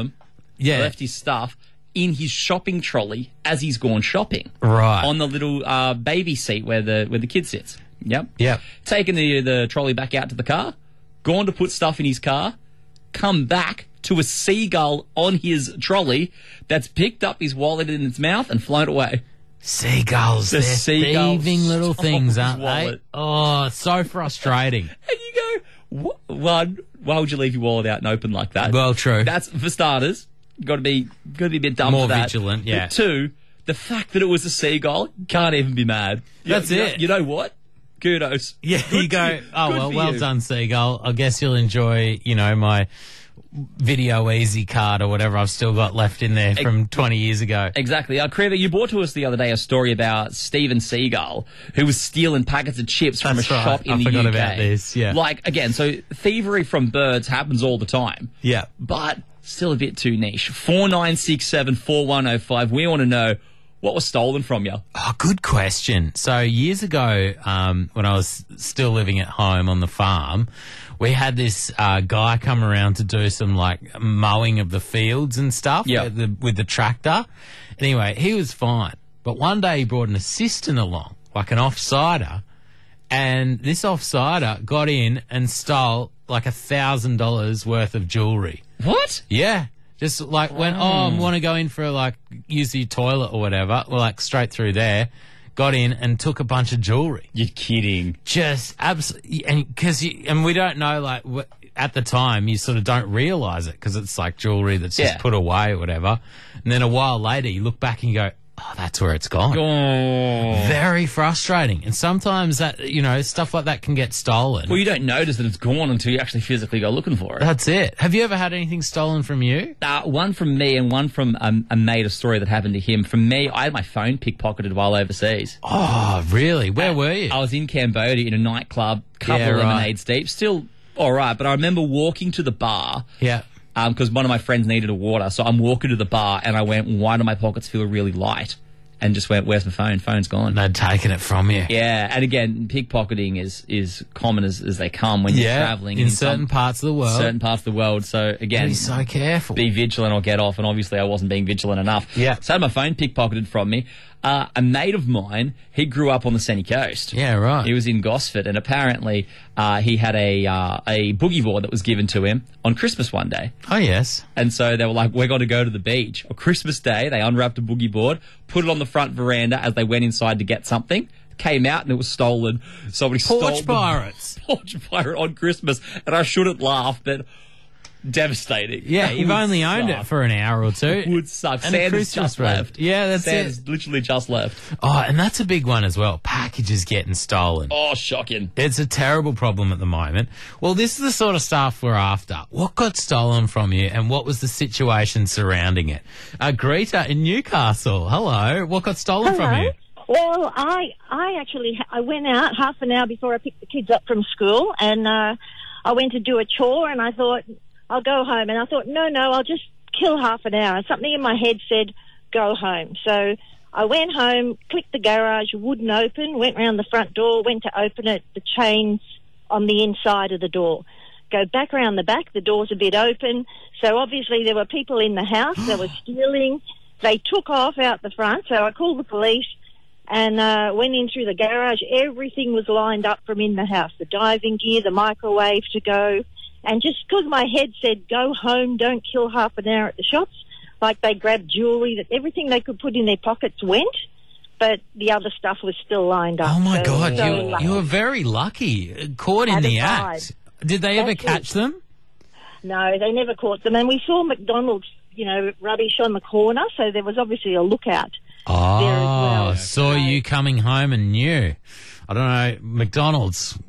left his stuff in his shopping trolley as he's gone shopping. Right. On the little baby seat where the kid sits. Yep. Yep. Taken the trolley back out to the car, gone to put stuff in his car, come back to a seagull on his trolley that's picked up his wallet in its mouth and flown away. Seagulls, they're thieving little things, aren't they? Wallet. Oh, it's so frustrating. And you go, one, why would you leave your wallet out and open like that? Well, true. That's, for starters, got to be a bit dumb More for that. vigilant, yeah. But two, the fact that it was a seagull, can't even be mad. That's it. You know what? Kudos. Yeah, you go, well done, Seagull. I guess you'll enjoy, my Video Easy card or whatever I've still got left in there from 20 years ago. Exactly. Crevo, you brought to us the other day a story about Steven Seagull, who was stealing packets of chips from a shop in the UK. I forgot about this, yeah. Like, again, so thievery from birds happens all the time. Yeah. But still a bit too niche. 49674105. We want to know what was stolen from you. Oh, good question. So years ago, when I was still living at home on the farm, we had this guy come around to do some like mowing of the fields and stuff with the tractor. Anyway, he was fine. But one day he brought an assistant along, like an offsider, and this offsider got in and stole like $1,000 worth of jewellery. What? Yeah. Just like went, I want to go in for like use the toilet or whatever. Well, like straight through there, got in and took a bunch of jewelry. You're kidding. Just absolutely, and we don't know like at the time you sort of don't realise it because it's like jewelry that's just put away or whatever. And then a while later you look back and you go, oh, that's where it's gone. Oh. Very frustrating. And sometimes that, stuff like that can get stolen. Well, you don't notice that it's gone until you actually physically go looking for it. That's it. Have you ever had anything stolen from you? One from me and one from a mate, a story that happened to him. From me, I had my phone pickpocketed while overseas. Oh, really? Where were you? I was in Cambodia in a nightclub, couple of lemonades deep. Still all right, but I remember walking to the bar. Yeah. Because one of my friends needed a water. So I'm walking to the bar and I went, why do my pockets feel really light? And just went, where's my phone? Phone's gone. They'd taken it from you. Yeah, and again, pickpocketing is common as they come when you're travelling. In certain parts of the world. Certain parts of the world. So again, be so careful. Be vigilant or get off. And obviously I wasn't being vigilant enough. Yeah. So I had my phone pickpocketed from me. A mate of mine, he grew up on the Sunny Coast. Yeah, right. He was in Gosford, and apparently he had a boogie board that was given to him on Christmas one day. Oh, yes. And so they were like, we're going to go to the beach. On Christmas Day, they unwrapped a boogie board, put it on the front veranda as they went inside to get something. Came out and it was stolen. Somebody stole Porch pirates. Porch pirate on Christmas. And I shouldn't laugh, but Devastating. Yeah, That you've would only owned suck. it for an hour or two. It would suck. And a Santa's Christmas just present. left. Yeah, that's Santa's it. literally just left. Oh, and that's a big one as well. Packages getting stolen. Oh, shocking. It's a terrible problem at the moment. Well, this is the sort of stuff we're after. What got stolen from you and what was the situation surrounding it? Greta in Newcastle. Hello. What got stolen from you? Well, I actually I went out half an hour before I picked the kids up from school, and I went to do a chore, and I thought I'll go home, and I thought no, I'll just kill half an hour. Something in my head said go home, so I went home, clicked the garage, wouldn't open, went round the front door, went to open it, the chain's on the inside of the door. Go back round the back, the door's a bit open, so obviously there were people in the house that were stealing. They took off out the front, so I called the police and went in through the garage. Everything was lined up from in the house, the diving gear, the microwave to go. And just because my head said, go home, don't kill half an hour at the shops, like they grabbed jewellery, that everything they could put in their pockets went, but the other stuff was still lined up. Oh, my So, God. so You were very lucky. Caught in Had a the vibe. act. Did they ever That's catch it. them? No, they never caught them. And we saw McDonald's, rubbish on the corner, so there was obviously a lookout. Oh, there as well. saw you coming home and knew. I don't know, McDonald's.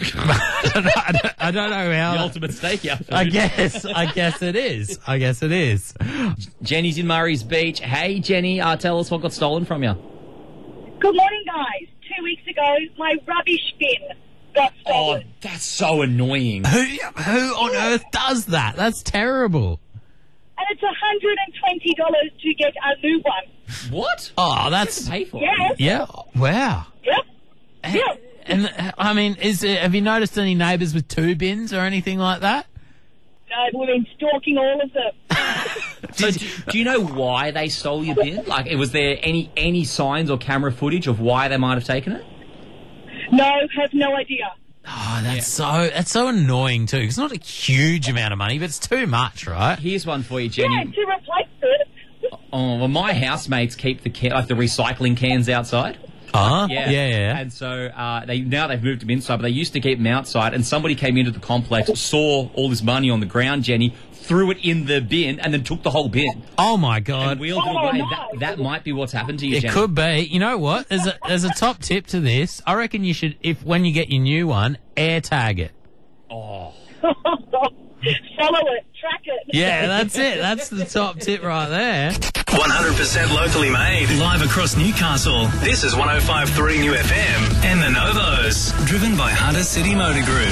I don't know how. The ultimate stakeout. I guess it is. Jenny's in Murray's Beach. Hey, Jenny, tell us what got stolen from you. Good morning, guys. 2 weeks ago, my rubbish bin got Oh, stolen. that's so annoying. Who on earth does that? That's terrible. And it's $120 to get a new one. What? Oh, that's Pay for it. Yes. yeah. Wow. Yep. Yep. And I mean, have you noticed any neighbours with two bins or anything like that? No, we've been stalking all of them. So do you know why they stole your bin? Like, was there any signs or camera footage of why they might have taken it? No, have no idea. Oh, that's so annoying too. It's not a huge amount of money, but it's too much, right? Here's one for you, Yeah, Jenny. to replace it. Oh, well, my housemates keep the recycling cans outside. Yeah. And so they've moved them inside, but they used to keep them outside. And somebody came into the complex, saw all this money on the ground, Jenny, threw it in the bin, and then took the whole bin Oh my God. and wheeled it Oh, away. no. That might be what's happened to you, It Jenny. could be. You know what? There's a top tip to this. I reckon you should, when you get your new one, air tag it. Oh, Follow it, track it. Yeah, that's it. That's the top tip right there. 100% locally made. Live across Newcastle. This is 105.3 New FM and the Novos. Driven by Hunter City Motor Group.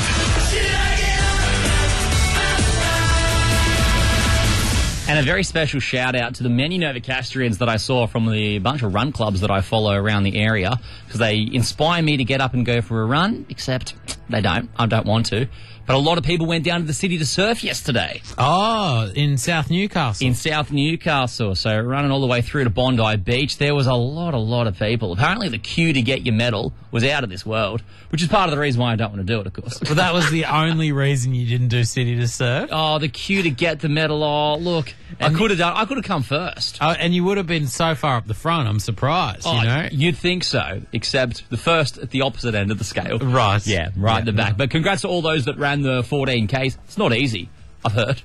and a very special shout out to the many Novocastrians that I saw from the bunch of run clubs that I follow around the area, because they inspire me to get up and go for a run, except they don't. I don't want to. But a lot of people went down to the city to surf yesterday. Oh, in South Newcastle. In South Newcastle, so running all the way through to Bondi Beach, there was a lot of people. Apparently the queue to get your medal was out of this world, which is part of the reason why I don't want to do it, of course. But that was the only reason you didn't do city to surf? Oh, the queue to get the medal. Oh, look, I could have come first. Oh, and you would have been so far up the front, I'm surprised, you know? You'd think so, except the first at the opposite end of the scale. Right. Yeah, right at the back. But congrats to all those that ran the 14Ks. It's not easy, I've heard.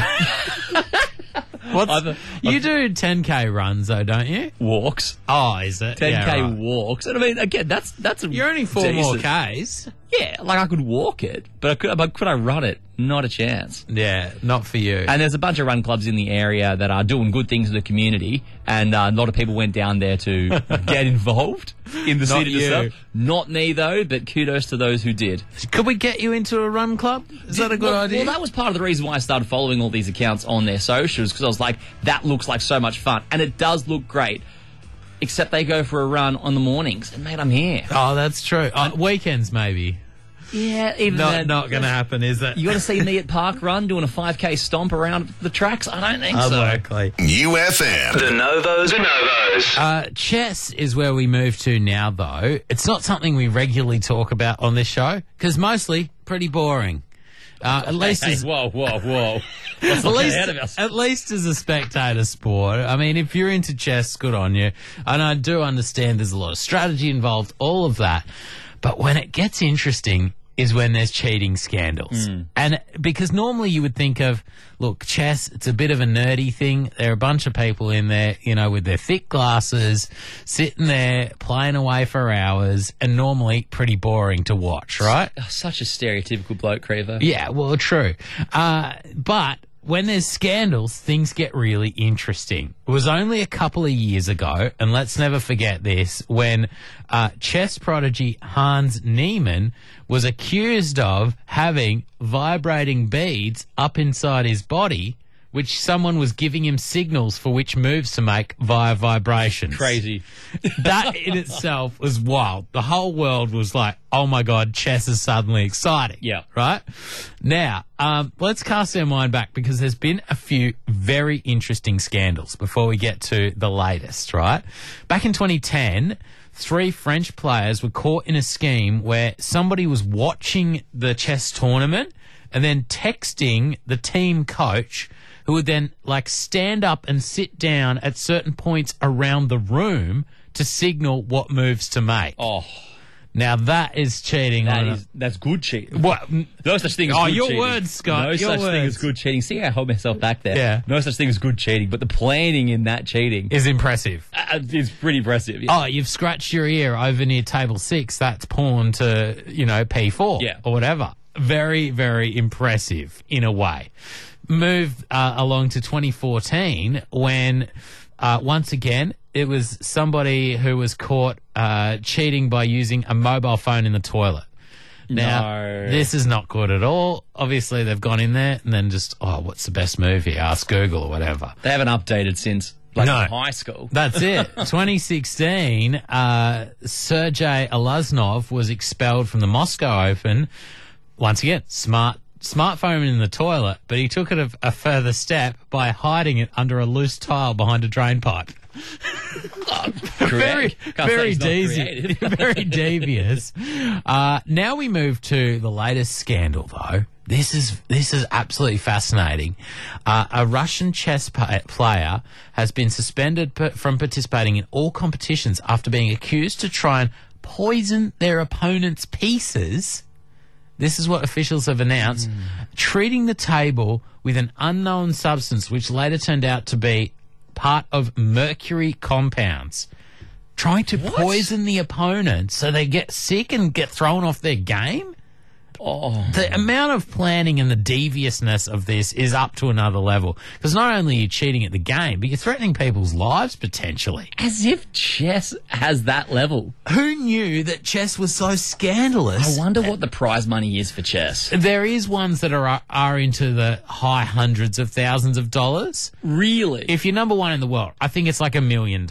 You do 10K runs, though, don't you? Walks. Oh, is it? 10K Yeah, right. walks. And I mean, again, that's a You're only 4 more decent- Ks. Yeah, like I could walk it, but could I run it? Not a chance. Yeah, not for you. And there's a bunch of run clubs in the area that are doing good things in the community, and a lot of people went down there to get involved in the Not city to you. surf. Not me, though, but kudos to those who did. Could we get you into a run club? Is that a good idea? Well, that was part of the reason why I started following all these accounts on their socials, because I was like, that looks like so much fun. And it does look great, except they go for a run on the mornings. And, mate, I'm here. Oh, that's true. Weekends, maybe. Yeah, even then. Not going to happen, is it? You got to see me at Park Run doing a 5K stomp around the tracks? I don't think so. Unlikely. New FM. The Novos. Chess is where we move to now, though. It's not something we regularly talk about on this show, because mostly pretty boring. At least Hey, as, whoa. Let's at not get least, ahead of us. at least as a spectator sport. I mean, if you're into chess, good on you. And I do understand there's a lot of strategy involved, all of that. But when it gets interesting, is when there's cheating scandals. And because normally you would think of, look, chess, it's a bit of a nerdy thing. There are a bunch of people in there, you know, with their thick glasses, sitting there playing away for hours, and normally pretty boring to watch, right? Oh, such a stereotypical bloke, Creever. Yeah, well, true. But when there's scandals, things get really interesting. It was only a couple of years ago, and let's never forget this, when chess prodigy Hans Niemann was accused of having vibrating beads up inside his body, which someone was giving him signals for which moves to make via vibrations. Crazy. That in itself was wild. The whole world was like, oh my God, chess is suddenly exciting. Yeah. Right? Now, let's cast our mind back because there's been a few very interesting scandals before we get to the latest, right? Back in 2010, 3 French players were caught in a scheme where somebody was watching the chess tournament and then texting the team coach, who would then like stand up and sit down at certain points around the room to signal what moves to make. Oh, now that is cheating. That's good cheating. What? No such thing as good your cheating. words, Scott. No your such words. thing as good cheating. See how I hold myself back there? Yeah. No such thing as good cheating, but the planning in that cheating Is impressive. is pretty impressive. Yeah. Oh, you've scratched your ear over near table 6. That's pawn to, P4 Yeah. or whatever. Very, very impressive in a way. Move along to 2014 when, once again, it was somebody who was caught cheating by using a mobile phone in the toilet. Now, No. this is not good at all. Obviously, they've gone in there and then just, what's the best move here? Ask Google or whatever. They haven't updated since No. high school. That's it. 2016, Sergei Alaznov was expelled from the Moscow Open. Once again, smartphone in the toilet, but he took it a further step by hiding it under a loose tile behind a drain pipe. Very, Can't say very he's not devious. creative. Very devious. Now we move to the latest scandal, though. This is absolutely fascinating. A Russian chess player has been suspended from participating in all competitions after being accused to try and poison their opponent's pieces. This is what officials have announced, treating the table with an unknown substance which later turned out to be part of mercury compounds. Trying to poison the opponent so they get sick and get thrown off their game? Oh. The amount of planning and the deviousness of this is up to another level. Because not only are you cheating at the game, but you're threatening people's lives potentially. As if chess has that level. Who knew that chess was so scandalous? I wonder what the prize money is for chess. There is ones that are into the high hundreds of thousands of dollars. Really? If you're number 1 in the world, I think it's like $1 million.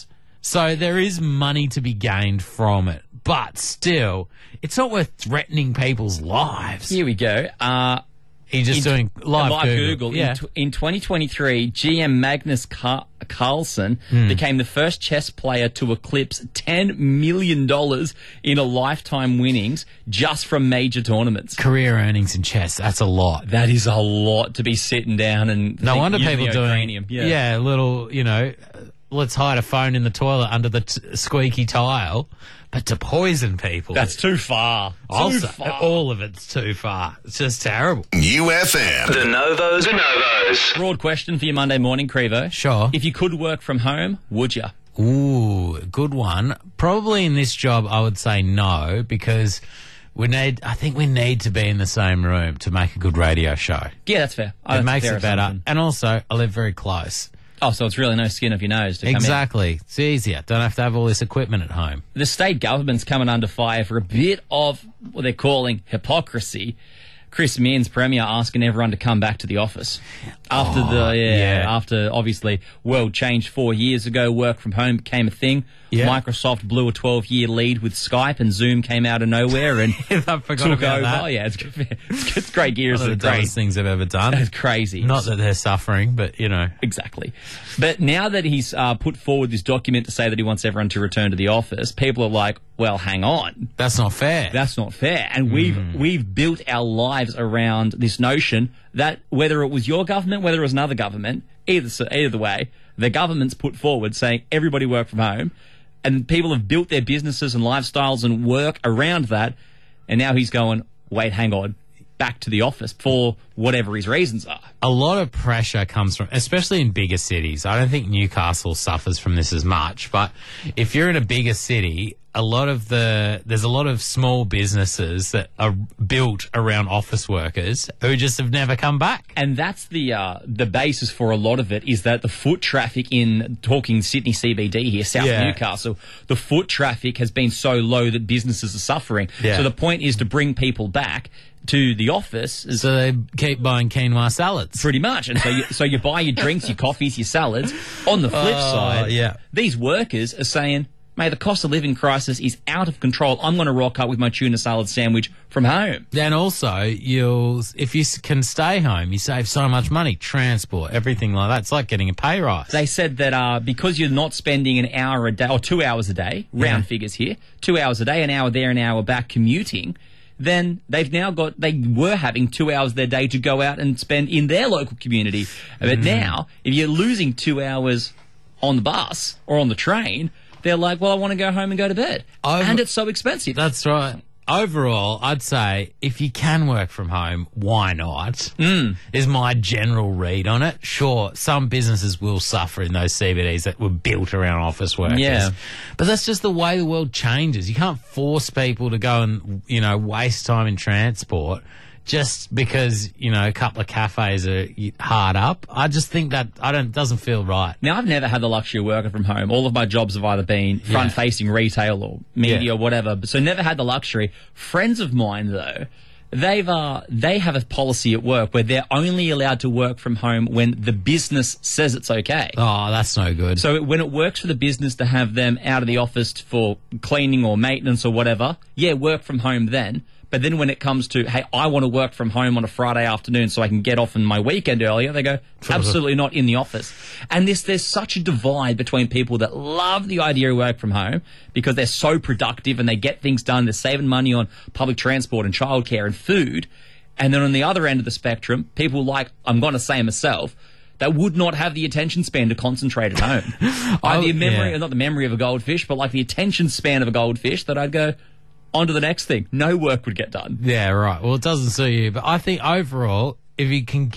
So there is money to be gained from it. But still, it's not worth threatening people's lives. Here we go. You're just doing live Google. Yeah. In 2023, GM Magnus Carlsen became the first chess player to eclipse $10 million in a lifetime winnings just from major tournaments. Career earnings in chess, that's a lot. That is a lot to be sitting down and No wonder using people the doing, cranium. Yeah. little, let's hide a phone in the toilet under the squeaky tile. But to poison people, That's too far. also, all of it's too far. It's just terrible. UFM. The Novos. Broad question for your Monday morning, Crevo. Sure. If you could work from home, would you? Ooh, good one. Probably in this job, I would say no, because I think we need to be in the same room to make a good radio show. Yeah, that's fair. It makes it better. And also, I live very close. Oh, so it's really no skin of your nose to come in. Exactly. It's easier. Don't have to have all this equipment at home. The state government's coming under fire for a bit of what they're calling hypocrisy. Chris Minns, Premier, asking everyone to come back to the office. After after obviously world changed 4 years ago, work from home became a thing. Yeah. Microsoft blew a 12-year lead with Skype, and Zoom came out of nowhere and I forgot took about over. that. Oh yeah, it's great gears. One of the dumbest things I've ever done. It's crazy. Not that they're suffering, but, Exactly. But now that he's put forward this document to say that he wants everyone to return to the office, people are like, well, hang on. That's not fair. That's not fair. And we've built our lives around this notion that whether it was your government, whether it was another government, either way, the government's put forward saying everybody work from home, and people have built their businesses and lifestyles and work around that. And now he's going, wait, hang on, back to the office for whatever his reasons are. A lot of pressure comes from, especially in bigger cities. I don't think Newcastle suffers from this as much, but if you're in a bigger city, there's a lot of small businesses that are built around office workers who just have never come back. And that's the basis for a lot of it, is that the foot traffic in, talking Sydney CBD here, South Newcastle, the foot traffic has been so low that businesses are suffering. Yeah. So the point is to bring people back to the office. So they keep buying quinoa salads. Pretty much. And so you buy your drinks, your coffees, your salads. On the flip side, these workers are saying, mate, the cost of living crisis is out of control. I'm going to rock up with my tuna salad sandwich from home. Then also, if you can stay home, you save so much money. Transport, everything like that. It's like getting a pay rise. They said that because you're not spending an hour a day, or 2 hours a day, round figures here, 2 hours a day, an hour there, an hour back commuting, then they were having 2 hours of their day to go out and spend in their local community. But now, if you're losing 2 hours on the bus or on the train, they're like, well, I want to go home and go to bed. And it's so expensive. That's right. Overall, I'd say if you can work from home, why not? Is my general read on it. Sure, some businesses will suffer in those CBDs that were built around office workers. Yeah. But that's just the way the world changes. You can't force people to go and, waste time in transport just because, a couple of cafes are hard up. I just think that doesn't feel right. Now, I've never had the luxury of working from home. All of my jobs have either been front-facing retail or media or whatever, so never had the luxury. Friends of mine, though, they have a policy at work where they're only allowed to work from home when the business says it's okay. Oh, that's no good. So when it works for the business to have them out of the office for cleaning or maintenance or whatever, work from home then. But then when it comes to, hey, I want to work from home on a Friday afternoon so I can get off on my weekend earlier, they go, absolutely not, in the office. And there's such a divide between people that love the idea of work from home because they're so productive and they get things done, they're saving money on public transport and childcare and food. And then on the other end of the spectrum, people like, I'm going to say myself, that would not have the attention span to concentrate at home. Not the memory of a goldfish, but like the attention span of a goldfish, that I'd go, on to the next thing. No work would get done. Yeah, right. Well, it doesn't suit you. But I think overall, if you can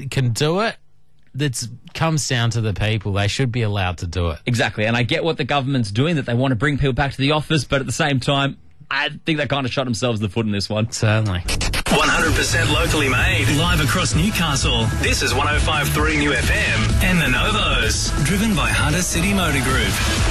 do it, that comes down to the people. They should be allowed to do it. Exactly. And I get what the government's doing, that they want to bring people back to the office, but at the same time, I think they kind of shot themselves in the foot in this one. Certainly. 100% locally made. Live across Newcastle. This is 105.3 New FM and the Novos. Driven by Hunter City Motor Group.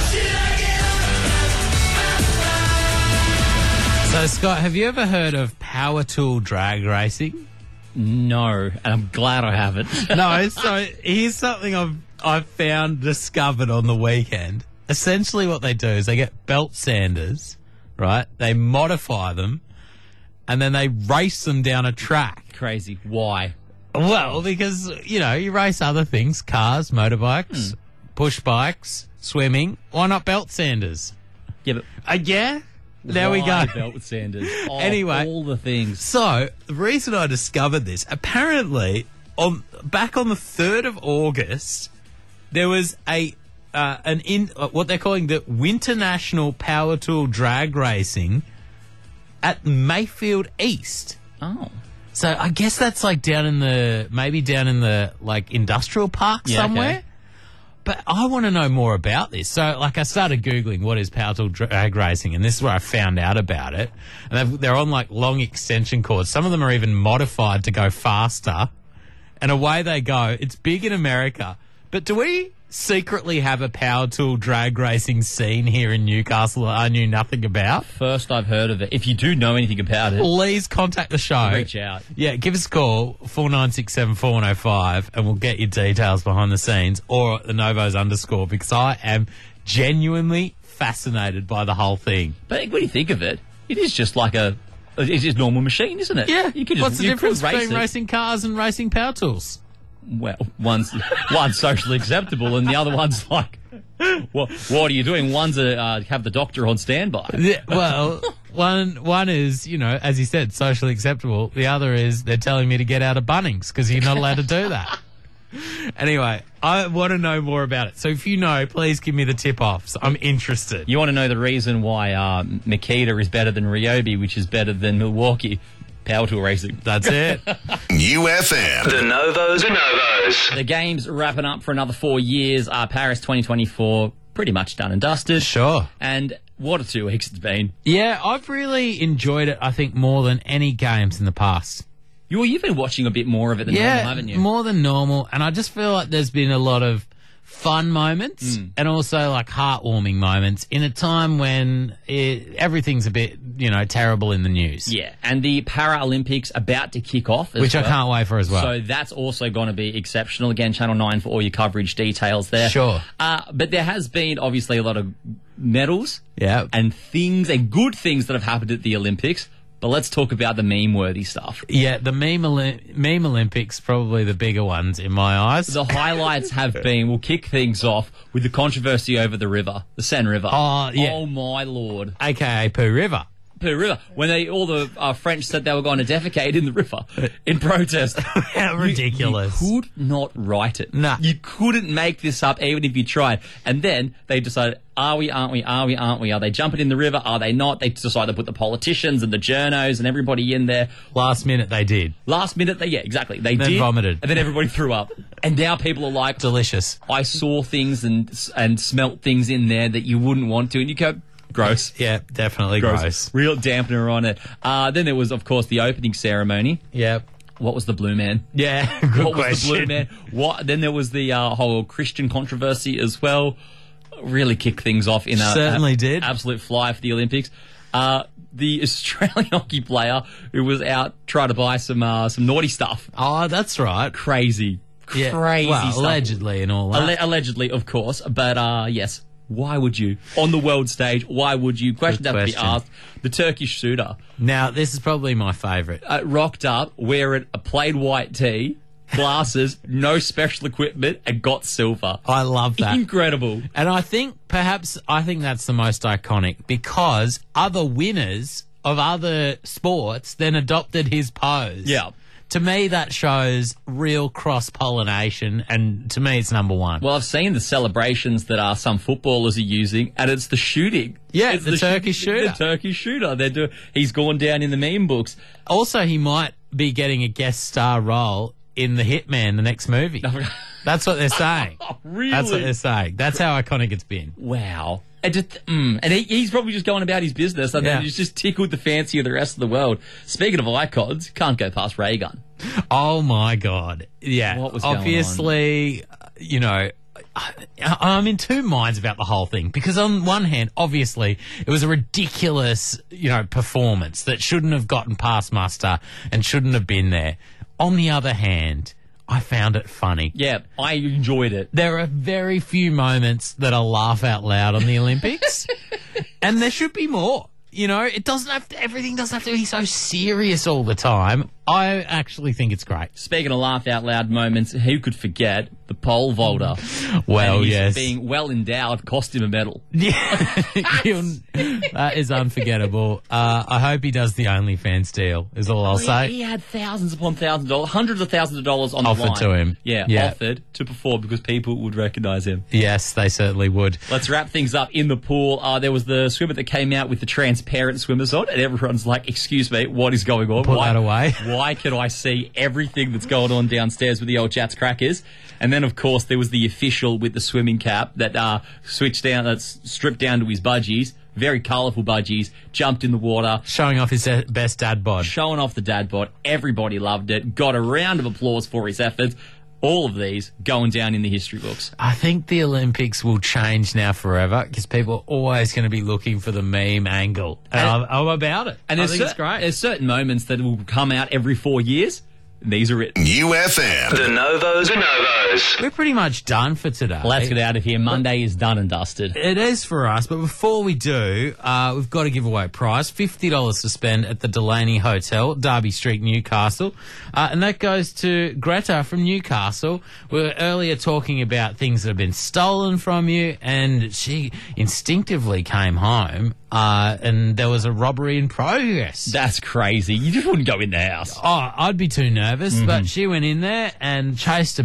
So, Scott, have you ever heard of power tool drag racing? No, and I'm glad I haven't. No, so here's something I've discovered on the weekend. Essentially what they do is they get belt sanders, right? They modify them, and then they race them down a track. Crazy. Why? Well, because, you race other things, cars, motorbikes, push bikes, swimming. Why not belt sanders? Yeah, but... yeah? There we go. Belt sanders. Oh, anyway, all the things. So the reason I discovered this, apparently, back on the 3rd of August, there was what they're calling the Winter National Power Tool Drag Racing at Mayfield East. Oh. So I guess that's like down in the industrial park somewhere. Okay. But I want to know more about this. So, I started Googling what is power tool drag racing, and this is where I found out about it. And they're on, long extension cords. Some of them are even modified to go faster. And away they go. It's big in America. But do we secretly have a power tool drag racing scene here in Newcastle that I knew nothing about? First I've heard of it. If you do know anything about it, please contact the show. Reach out. Yeah, give us a call, 49674105, and we'll get your details behind the scenes, or at the Novos _ because I am genuinely fascinated by the whole thing. But when you think of it, it is just like it's just a normal machine, isn't it? Yeah. You could What's the difference race between racing cars and racing power tools? Well, one's socially acceptable, and the other one's like, what are you doing? One's have the doctor on standby. Yeah, well, one is, as you said, socially acceptable. The other is they're telling me to get out of Bunnings because you're not allowed to do that. Anyway, I want to know more about it. So if you know, please give me the tip-offs. I'm interested. You want to know the reason why Makita is better than Ryobi, which is better than Milwaukee? Power Tool Racing. That's it. UFM. The Novos. The game's wrapping up for another 4 years. Paris 2024, pretty much done and dusted. Sure. And what a 2 weeks it's been. Yeah, I've really enjoyed it, I think, more than any games in the past. You've been watching a bit more of it than normal, haven't you? More than normal. And I just feel like there's been a lot of fun moments and also like heartwarming moments in a time when everything's a bit, terrible in the news. Yeah, and the Paralympics about to kick off Which I can't wait for as well. So that's also going to be exceptional. Again, Channel 9 for all your coverage details there. Sure. But there has been obviously a lot of medals and good things that have happened at the Olympics. But let's talk about the meme-worthy stuff. Yeah, the meme Olympics, probably the bigger ones in my eyes. The highlights have been, we'll kick things off with the controversy over the river, the Seine River. Oh, yeah. Oh, my Lord. AKA Pooh River. Pooh River. When all the French said they were going to defecate in the river in protest. How ridiculous. You could not write it. Nah. You couldn't make this up even if you tried. And then they decided, are we, aren't we, are we, aren't we? Are they jumping in the river? Are they not? They decided to put the politicians and the journos and everybody in there. Last minute they did. Exactly. They then did. Vomited. And then everybody threw up. And now people are like, delicious. I saw things and smelt things in there that you wouldn't want to. And you go, gross. Yeah, definitely gross. Real dampener on it. Then there was, of course, the opening ceremony. Yep. What was the Blue Man? Yeah, good what question. Was the Blue Man? Then there was the whole Christian controversy as well. Really kicked things off in Certainly did. Absolute fly for the Olympics. The Australian hockey player who was out trying to buy some naughty stuff. Oh, that's right. Crazy. Yeah. Crazy well, stuff. allegedly and all that. Allegedly, of course. But yes. Why would you? On the world stage, why would you? Questions have to be asked. The Turkish shooter. Now, this is probably my favourite. Rocked up, wearing a plain white tee, glasses, no special equipment, and got silver. I love that. Incredible. And I think that's the most iconic because other winners of other sports then adopted his pose. Yeah. To me, that shows real cross-pollination, and to me, it's number one. Well, I've seen the celebrations that some footballers are using, and it's the shooting. Yeah, it's the Turkish shooter. The Turkish shooter. He's gone down in the meme books. Also, he might be getting a guest star role in The Hitman, the next movie. That's what they're saying. Oh, really? That's what they're saying. That's how iconic it's been. Wow. And he's probably just going about his business, and then he's just tickled the fancy of the rest of the world. Speaking of icons, can't go past Ray Gun. Oh my God! Yeah, what was obviously, I'm in two minds about the whole thing because on one hand, obviously, it was a ridiculous, performance that shouldn't have gotten past muster and shouldn't have been there. On the other hand, I found it funny. Yeah, I enjoyed it. There are very few moments that I laugh out loud on the Olympics, and there should be more. Everything doesn't have to be so serious all the time. I actually think it's great. Speaking of laugh out loud moments, who could forget the pole vaulter? Well, and yes. Being well endowed cost him a medal. Yeah, that is unforgettable. I hope he does the OnlyFans deal, is all I'll say. He had thousands upon thousands of dollars, hundreds of thousands of dollars on the line. Offered to him. Yeah, offered to perform because people would recognise him. Yes, they certainly would. Let's wrap things up in the pool. There was the swimmer that came out with the transparent swimmers on, and everyone's like, excuse me, what is going on? Put that away. Why can I see everything that's going on downstairs with the old Jats crackers? And then, of course, there was the official with the swimming cap that stripped down to his budgies. Very colourful budgies. Jumped in the water. Showing off his best dad bod. Showing off the dad bod. Everybody loved it. Got a round of applause for his efforts. All of these going down in the history books. I think the Olympics will change now forever because people are always going to be looking for the meme angle. And I'm about it. And I think it's great. There's certain moments that will come out every 4 years. These are it. UFM. The Novos. We're pretty much done for today. Let's get out of here. Monday is done and dusted. It is for us, but before we do, we've got to give away a prize, $50 to spend at the Delaney Hotel, Derby Street, Newcastle. And that goes to Greta from Newcastle. We were earlier talking about things that have been stolen from you, and she instinctively came home and there was a robbery in progress. That's crazy. You just wouldn't go in the house. Oh, I'd be too nervous, but she went in there and chased him out,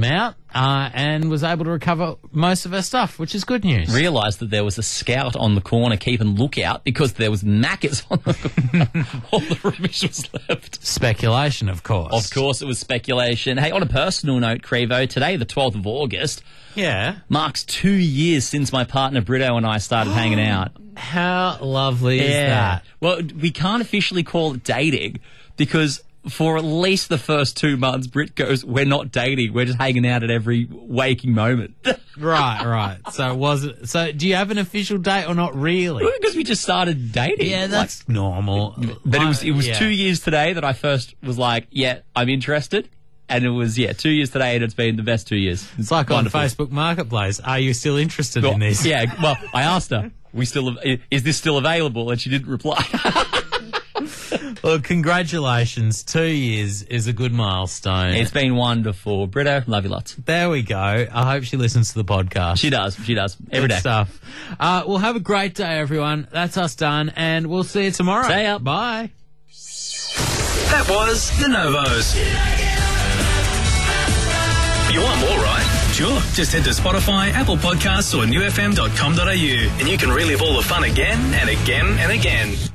and was able to recover most of her stuff, which is good news. Realised that there was a scout on the corner keeping lookout because there was Macca's on the corner. All the rubbish was left. Speculation, of course. Of course, it was speculation. Hey, on a personal note, Crevo, today, the 12th of August, marks 2 years since my partner Brito and I started hanging out. How lovely is that? Well, we can't officially call it dating because for at least the first 2 months, Brit goes, we're not dating, we're just hanging out at every waking moment. Right. So do you have an official date or not really? Because we just started dating. Yeah, that's normal. But it was 2 years today that I first was like, yeah, I'm interested. And it was, 2 years today, and it's been the best 2 years. It's like wonderful. On Facebook Marketplace. Are you still interested in this? Yeah, well, I asked her, is this still available? And she didn't reply. Well, congratulations. 2 years is a good milestone. It's been wonderful. Brito, love you lots. There we go. I hope she listens to the podcast. She does. Every good day. Stuff. Well, have a great day, everyone. That's us done, and we'll see you tomorrow. See ya. Bye. That was The Novos. You want more, right? Sure. Just head to Spotify, Apple Podcasts or newfm.com.au and you can relive all the fun again and again and again.